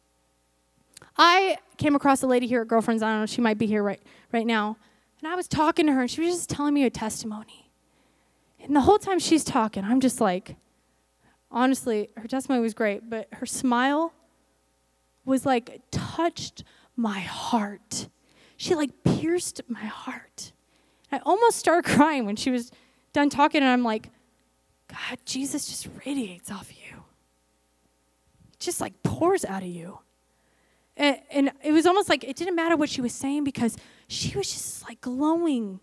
Speaker 1: I came across a lady here at Girlfriends. I don't know, she might be here right, right now. And I was talking to her, and she was just telling me a testimony. And the whole time she's talking, I'm just like, honestly, her testimony was great, but her smile was like, touched my heart. She like pierced my heart. I almost started crying when she was done talking, and I'm like, God, Jesus just radiates off of you. It just like pours out of you. And, and it was almost like it didn't matter what she was saying because she was just like glowing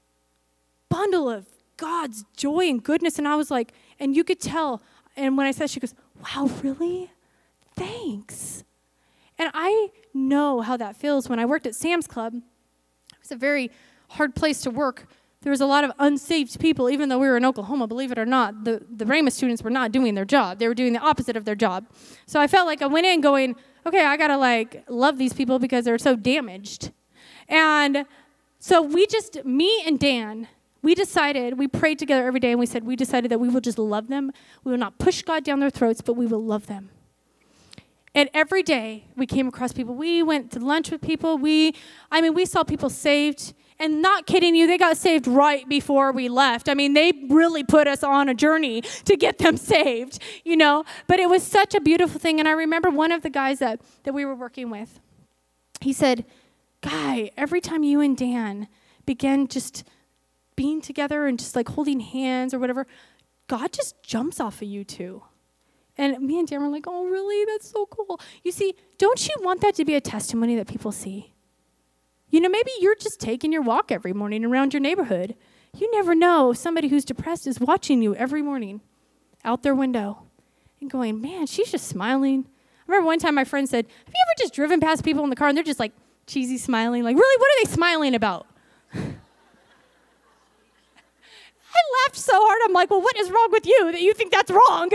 Speaker 1: bundle of God's joy and goodness. And I was like, and you could tell, and when I said, she goes, wow, really? Thanks. And I know how that feels. When I worked at Sam's Club, it was a very hard place to work. There was a lot of unsaved people, even though we were in Oklahoma, believe it or not. The, the Rhema students were not doing their job. They were doing the opposite of their job. So I felt like I went in going, okay, I got to like love these people because they're so damaged. And so we just, me and Dan, we decided, we prayed together every day, and we said, we decided that we will just love them. We will not push God down their throats, but we will love them. And every day we came across people. We went to lunch with people. We, I mean, we saw people saved. And not kidding you, they got saved right before we left. I mean, they really put us on a journey to get them saved, you know. But it was such a beautiful thing. And I remember one of the guys that, that we were working with, he said, Guy, every time you and Dan began just being together and just like holding hands or whatever, God just jumps off of you two. And me and Dan were like, oh, really? That's so cool. You see, don't you want that to be a testimony that people see? You know, maybe you're just taking your walk every morning around your neighborhood. You never know. Somebody who's depressed is watching you every morning out their window and going, man, she's just smiling. I remember one time my friend said, have you ever just driven past people in the car and they're just like cheesy smiling? Like, really, what are they smiling about? I laughed so hard. I'm like, well, what is wrong with you that you think that's wrong?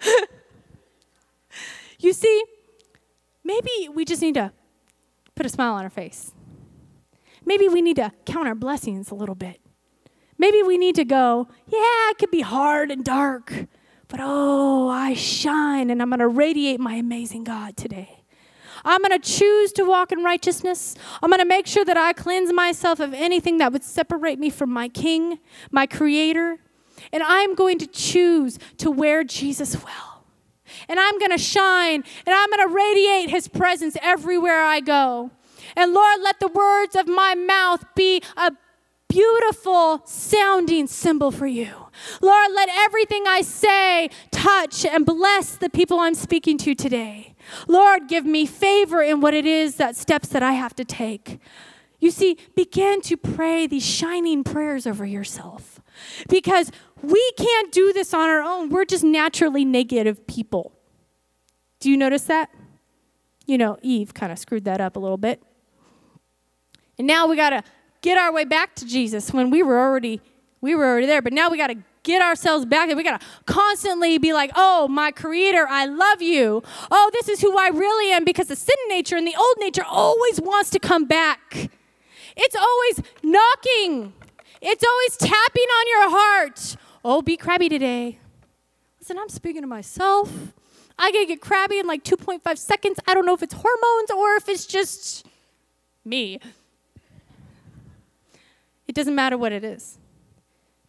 Speaker 1: You see, maybe we just need to put a smile on our face. Maybe we need to count our blessings a little bit. Maybe we need to go, yeah, it could be hard and dark, but oh, I shine and I'm going to radiate my amazing God today. I'm going to choose to walk in righteousness. I'm going to make sure that I cleanse myself of anything that would separate me from my King, my Creator. And I'm going to choose to wear Jesus well. And I'm going to shine and I'm going to radiate his presence everywhere I go. And Lord, let the words of my mouth be a beautiful sounding symbol for you. Lord, let everything I say touch and bless the people I'm speaking to today. Lord, give me favor in what it is, that steps that I have to take. You see, begin to pray these shining prayers over yourself. Because we can't do this on our own. We're just naturally negative people. Do you notice that? You know, Eve kind of screwed that up a little bit. And now we got to get our way back to Jesus when we were already we were already there. But now we got to get ourselves back there. We got to constantly be like, oh, my Creator, I love you. Oh, this is who I really am, because the sin nature and the old nature always wants to come back. It's always knocking. It's always tapping on your heart. Oh, be crabby today. Listen, I'm speaking to myself. I can get crabby in like two point five seconds. I don't know if it's hormones or if it's just me. It doesn't matter what it is.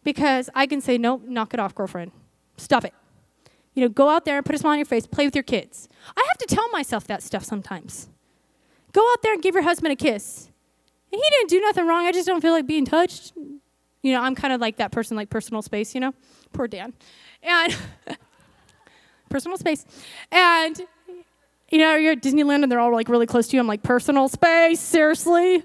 Speaker 1: because I can say, nope, knock it off, girlfriend. Stop it. You know, go out there and put a smile on your face, play with your kids. I have to tell myself that stuff sometimes. Go out there and give your husband a kiss. And he didn't do nothing wrong. I just don't feel like being touched. You know, I'm kind of like that person, like personal space, you know? Poor Dan. And personal space. And, you know, you're at Disneyland and they're all like really close to you. I'm like, personal space? Seriously?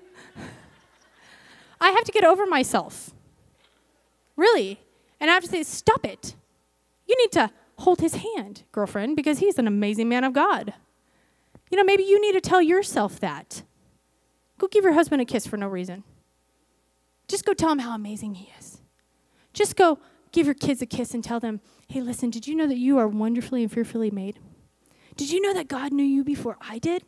Speaker 1: I have to get over myself. Really. And I have to say, stop it. You need to hold his hand, girlfriend, because he's an amazing man of God. You know, maybe you need to tell yourself that. Go give your husband a kiss for no reason. Just go tell him how amazing he is. Just go give your kids a kiss and tell them, hey, listen, did you know that you are wonderfully and fearfully made? Did you know that God knew you before I did?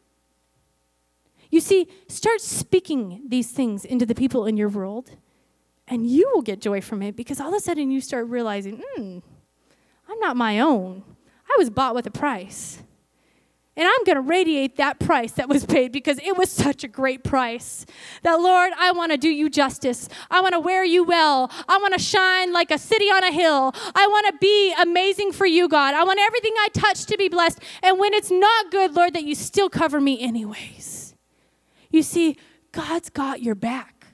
Speaker 1: You see, start speaking these things into the people in your world, and you will get joy from it because all of a sudden you start realizing, hmm, I'm not my own. I was bought with a price. And I'm going to radiate that price that was paid because it was such a great price. That, Lord, I want to do you justice. I want to wear you well. I want to shine like a city on a hill. I want to be amazing for you, God. I want everything I touch to be blessed. And when it's not good, Lord, that you still cover me anyways. You see, God's got your back.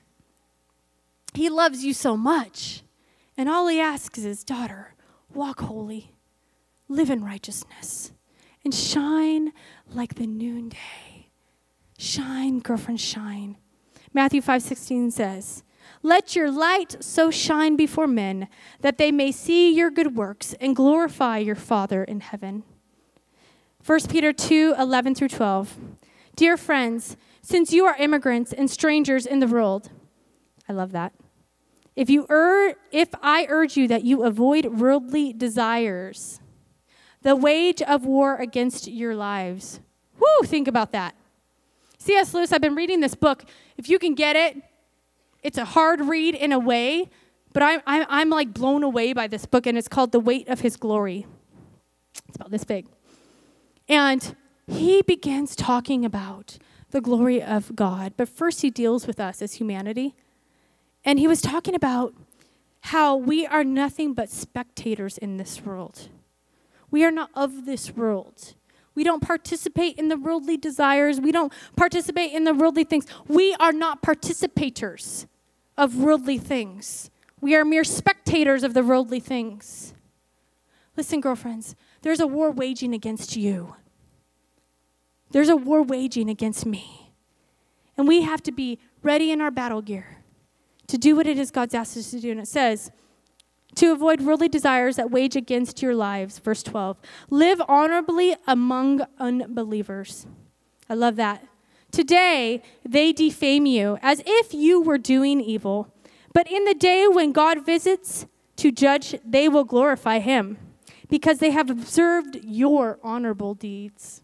Speaker 1: He loves you so much. And all he asks is, daughter, walk holy, live in righteousness, and shine like the noonday. Shine, girlfriend, shine. Matthew five sixteen says, let your light so shine before men that they may see your good works and glorify your Father in heaven. First Peter two eleven through twelve. Dear friends, since you are immigrants and strangers in the world, I love that. If you ur- if I urge you that you avoid worldly desires, the wage of war against your lives. Woo, think about that. C S Lewis, I've been reading this book. If you can get it, it's a hard read in a way, but I'm, I'm, I'm like blown away by this book, and it's called The Weight of His Glory. It's about this big. And he begins talking about the glory of God, but first he deals with us as humanity. And he was talking about how we are nothing but spectators in this world. We are not of this world. We don't participate in the worldly desires. We don't participate in the worldly things. We are not participators of worldly things. We are mere spectators of the worldly things. Listen, girlfriends, there's a war waging against you. There's a war waging against me. And we have to be ready in our battle gear to do what it is God's asked us to do. And it says, to avoid worldly desires that wage against your lives. Verse twelve. Live honorably among unbelievers. I love that. Today, they defame you as if you were doing evil. But in the day when God visits to judge, they will glorify him because they have observed your honorable deeds.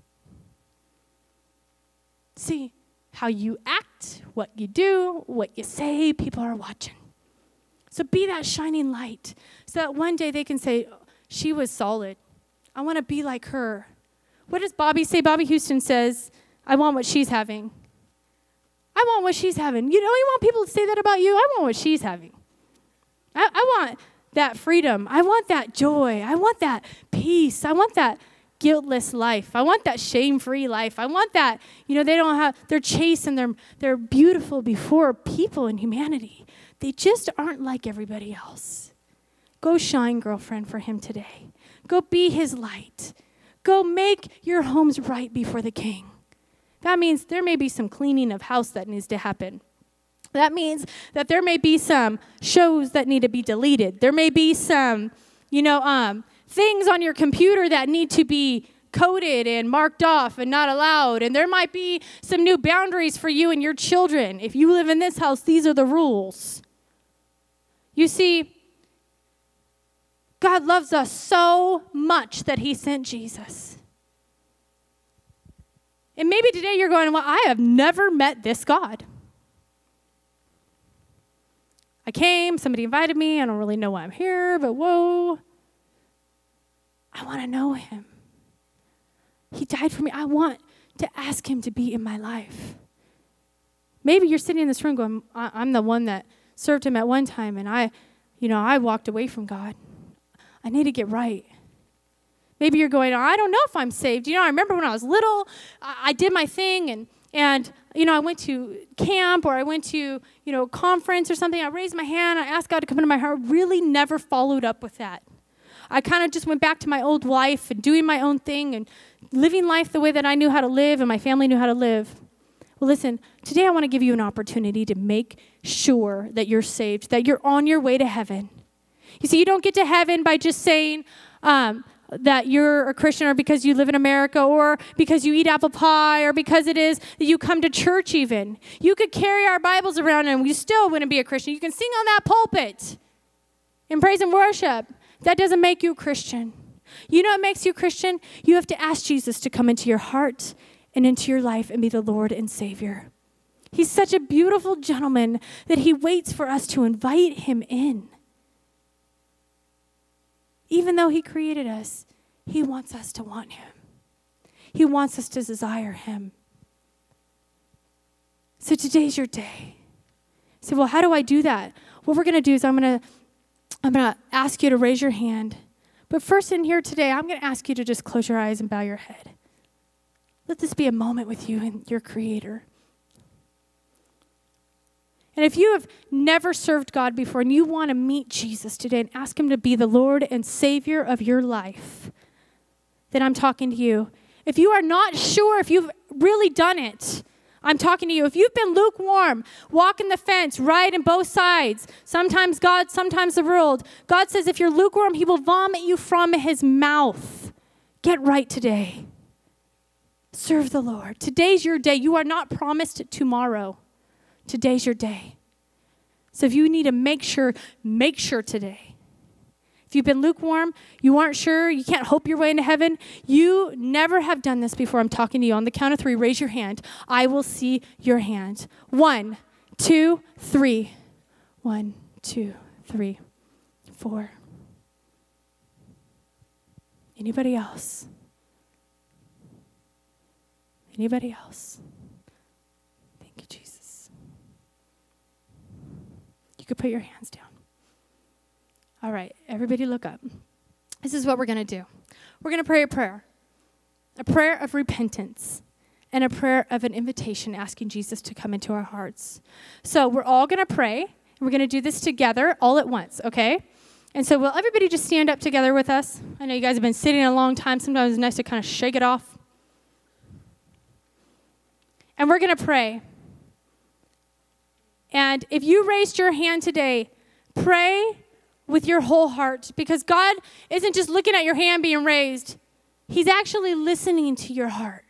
Speaker 1: See, how you act, what you do, what you say, people are watching. So be that shining light so that one day they can say, she was solid. I want to be like her. What does Bobby say? Bobby Houston says, I want what she's having. I want what she's having. You know, you want people to say that about you? I want what she's having. I, I want that freedom. I want that joy. I want that peace. I want that guiltless life. I want that shame-free life. I want that, you know, they don't have, they're chaste and they're, they're beautiful before people in humanity. They just aren't like everybody else. Go shine, girlfriend, for him today. Go be his light. Go make your homes right before the King. That means there may be some cleaning of house that needs to happen. That means that there may be some shows that need to be deleted. There may be some, you know, um, things on your computer that need to be coded and marked off and not allowed. And there might be some new boundaries for you and your children. If you live in this house, these are the rules. You see, God loves us so much that he sent Jesus. And maybe today you're going, well, I have never met this God. I came, somebody invited me, I don't really know why I'm here, but whoa. I want to know him. He died for me. I want to ask him to be in my life. Maybe you're sitting in this room going, I'm the one that served him at one time, and I, you know, I walked away from God. I need to get right. Maybe you're going, I don't know if I'm saved. You know, I remember when I was little, I, I did my thing, and, and, you know, I went to camp, or I went to, you know, conference or something. I raised my hand. I asked God to come into my heart. Really never followed up with that. I kind of just went back to my old life and doing my own thing and living life the way that I knew how to live and my family knew how to live. Well, listen, today I want to give you an opportunity to make sure that you're saved, that you're on your way to heaven. You see, you don't get to heaven by just saying um, that you're a Christian, or because you live in America, or because you eat apple pie, or because it is that you come to church even. You could carry our Bibles around and you still wouldn't be a Christian. You can sing on that pulpit in praise and worship. That doesn't make you a Christian. You know what makes you a Christian? You have to ask Jesus to come into your heart and into your life and be the Lord and Savior. He's such a beautiful gentleman that he waits for us to invite him in. Even though he created us, he wants us to want him. He wants us to desire him. So today's your day. So, well, how do I do that? What we're going to do is I'm going to I'm going to ask you to raise your hand. But first in here today, I'm going to ask you to just close your eyes and bow your head. Let this be a moment with you and your Creator. And if you have never served God before and you want to meet Jesus today and ask him to be the Lord and Savior of your life, then I'm talking to you. If you are not sure if you've really done it, I'm talking to you. If you've been lukewarm, walking the fence, right in both sides, sometimes God, sometimes the world, God says if you're lukewarm, he will vomit you from his mouth. Get right today. Serve the Lord. Today's your day. You are not promised tomorrow. Today's your day. So if you need to make sure, make sure today. If you've been lukewarm, you aren't sure, you can't hope your way into heaven, you never have done this before. I'm talking to you. On the count of three, raise your hand. I will see your hand. One, two, three. One, two, three, four. Anybody else? Anybody else? Thank you, Jesus. You could put your hands down. All right, everybody look up. This is what we're going to do. We're going to pray a prayer, a prayer of repentance, and a prayer of an invitation asking Jesus to come into our hearts. So we're all going to pray, and we're going to do this together all at once, okay? And so will everybody just stand up together with us? I know you guys have been sitting a long time. Sometimes it's nice to kind of shake it off. And we're going to pray. And if you raised your hand today, pray with your whole heart, because God isn't just looking at your hand being raised. He's actually listening to your heart.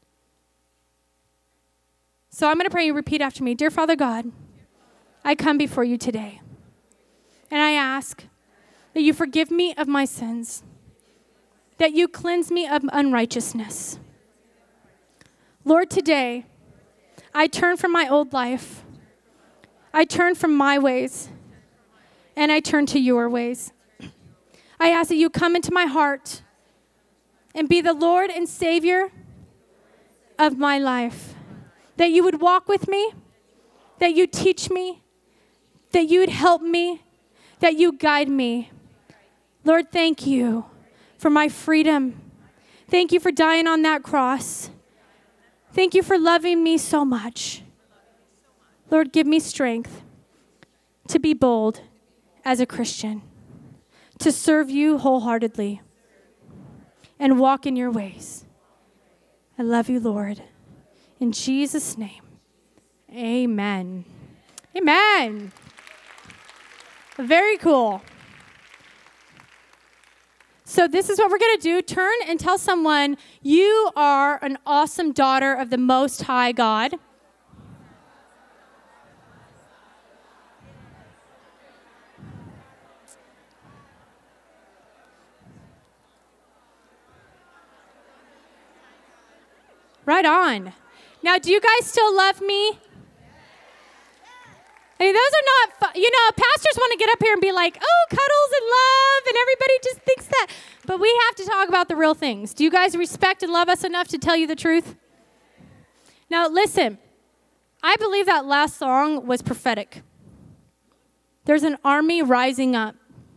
Speaker 1: So I'm going to pray you repeat after me. Dear Father God, I come before you today, and I ask that you forgive me of my sins, that you cleanse me of unrighteousness. Lord, today, I turn from my old life. I turn from my ways. And I turn to your ways. I ask that you come into my heart and be the Lord and Savior of my life. That you would walk with me, that you teach me, that you would help me, that you guide me. Lord, thank you for my freedom. Thank you for dying on that cross. Thank you for loving me so much. Lord, give me strength to be bold as a Christian, to serve you wholeheartedly and walk in your ways. I love you, Lord. In Jesus' name, amen. Amen. Very cool. So this is what we're going to do. Turn and tell someone, you are an awesome daughter of the Most High God. Right on. Now, do you guys still love me? I mean, those are not, fu- you know, pastors want to get up here and be like, oh, cuddles and love, and everybody just thinks that. But we have to talk about the real things. Do you guys respect and love us enough to tell you the truth? Now, listen, I believe that last song was prophetic. there's an army rising up.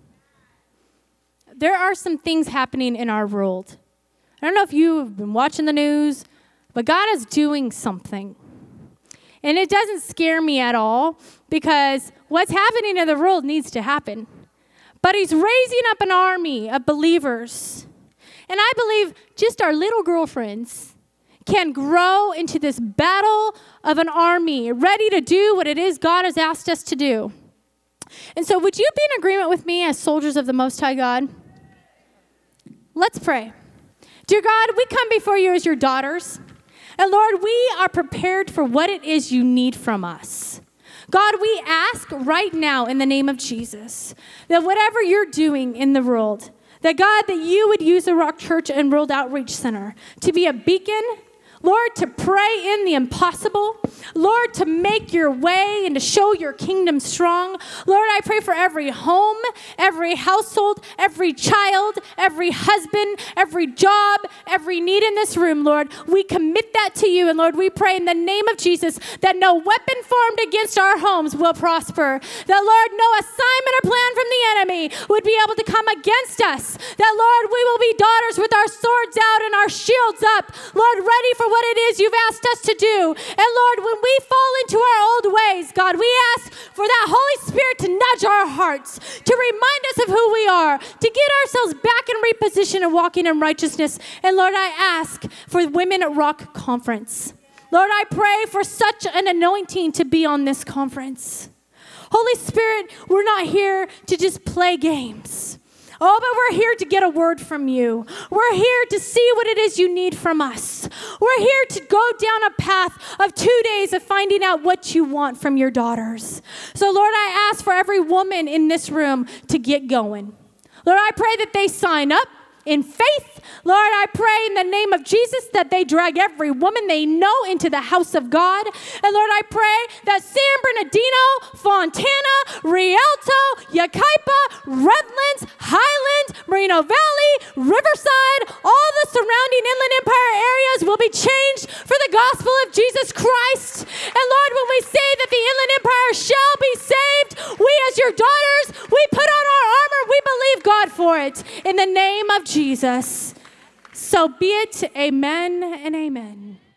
Speaker 1: There are some things happening in our world. I don't know if you've been watching the news, but God is doing something. And it doesn't scare me at all because what's happening in the world needs to happen. But he's raising up an army of believers. And I believe just our little girlfriends can grow into this battle of an army ready to do what it is God has asked us to do. And so would you be in agreement with me as soldiers of the Most High God? Let's pray. Dear God, we come before you as your daughters. And Lord, we are prepared for what it is you need from us. God, we ask right now in the name of Jesus that whatever you're doing in the world, that God, that you would use the Rock Church and World Outreach Center to be a beacon, Lord, to pray in the impossible. Lord, to make your way and to show your kingdom strong. Lord, I pray for every home, every household, every child, every husband, every job, every need in this room, Lord. We commit that to you. And Lord, we pray in the name of Jesus that no weapon formed against our homes will prosper. That, Lord, no assignment or plan from the enemy would be able to come against us. That, Lord, we will be daughters with our swords out and our shields up. Lord, ready for what it is you've asked us to do. And Lord, when we fall into our old ways, God, we ask for that Holy Spirit to nudge our hearts, to remind us of who we are, to get ourselves back in reposition and walking in righteousness. And Lord, I ask for Women at Rock Conference. Lord, I pray for such an anointing to be on this conference. Holy Spirit, we're not here to just play games. Oh, but we're here to get a word from you. We're here to see what it is you need from us. We're here to go down a path of two days of finding out what you want from your daughters. So, Lord, I ask for every woman in this room to get going. Lord, I pray that they sign up in faith. Lord, I pray in the name of Jesus that they drag every woman they know into the house of God. And Lord, I pray that San Bernardino, Fontana, Rialto, Yucaipa, Redlands, Highlands, Moreno Valley, Riverside, all the surrounding Inland Empire areas will be changed for the gospel of Jesus Christ. And Lord, when we say that the Inland Empire shall be saved, we as your daughters, we put on our armor, we believe God for it. In the name of Jesus. So be it. Amen and amen.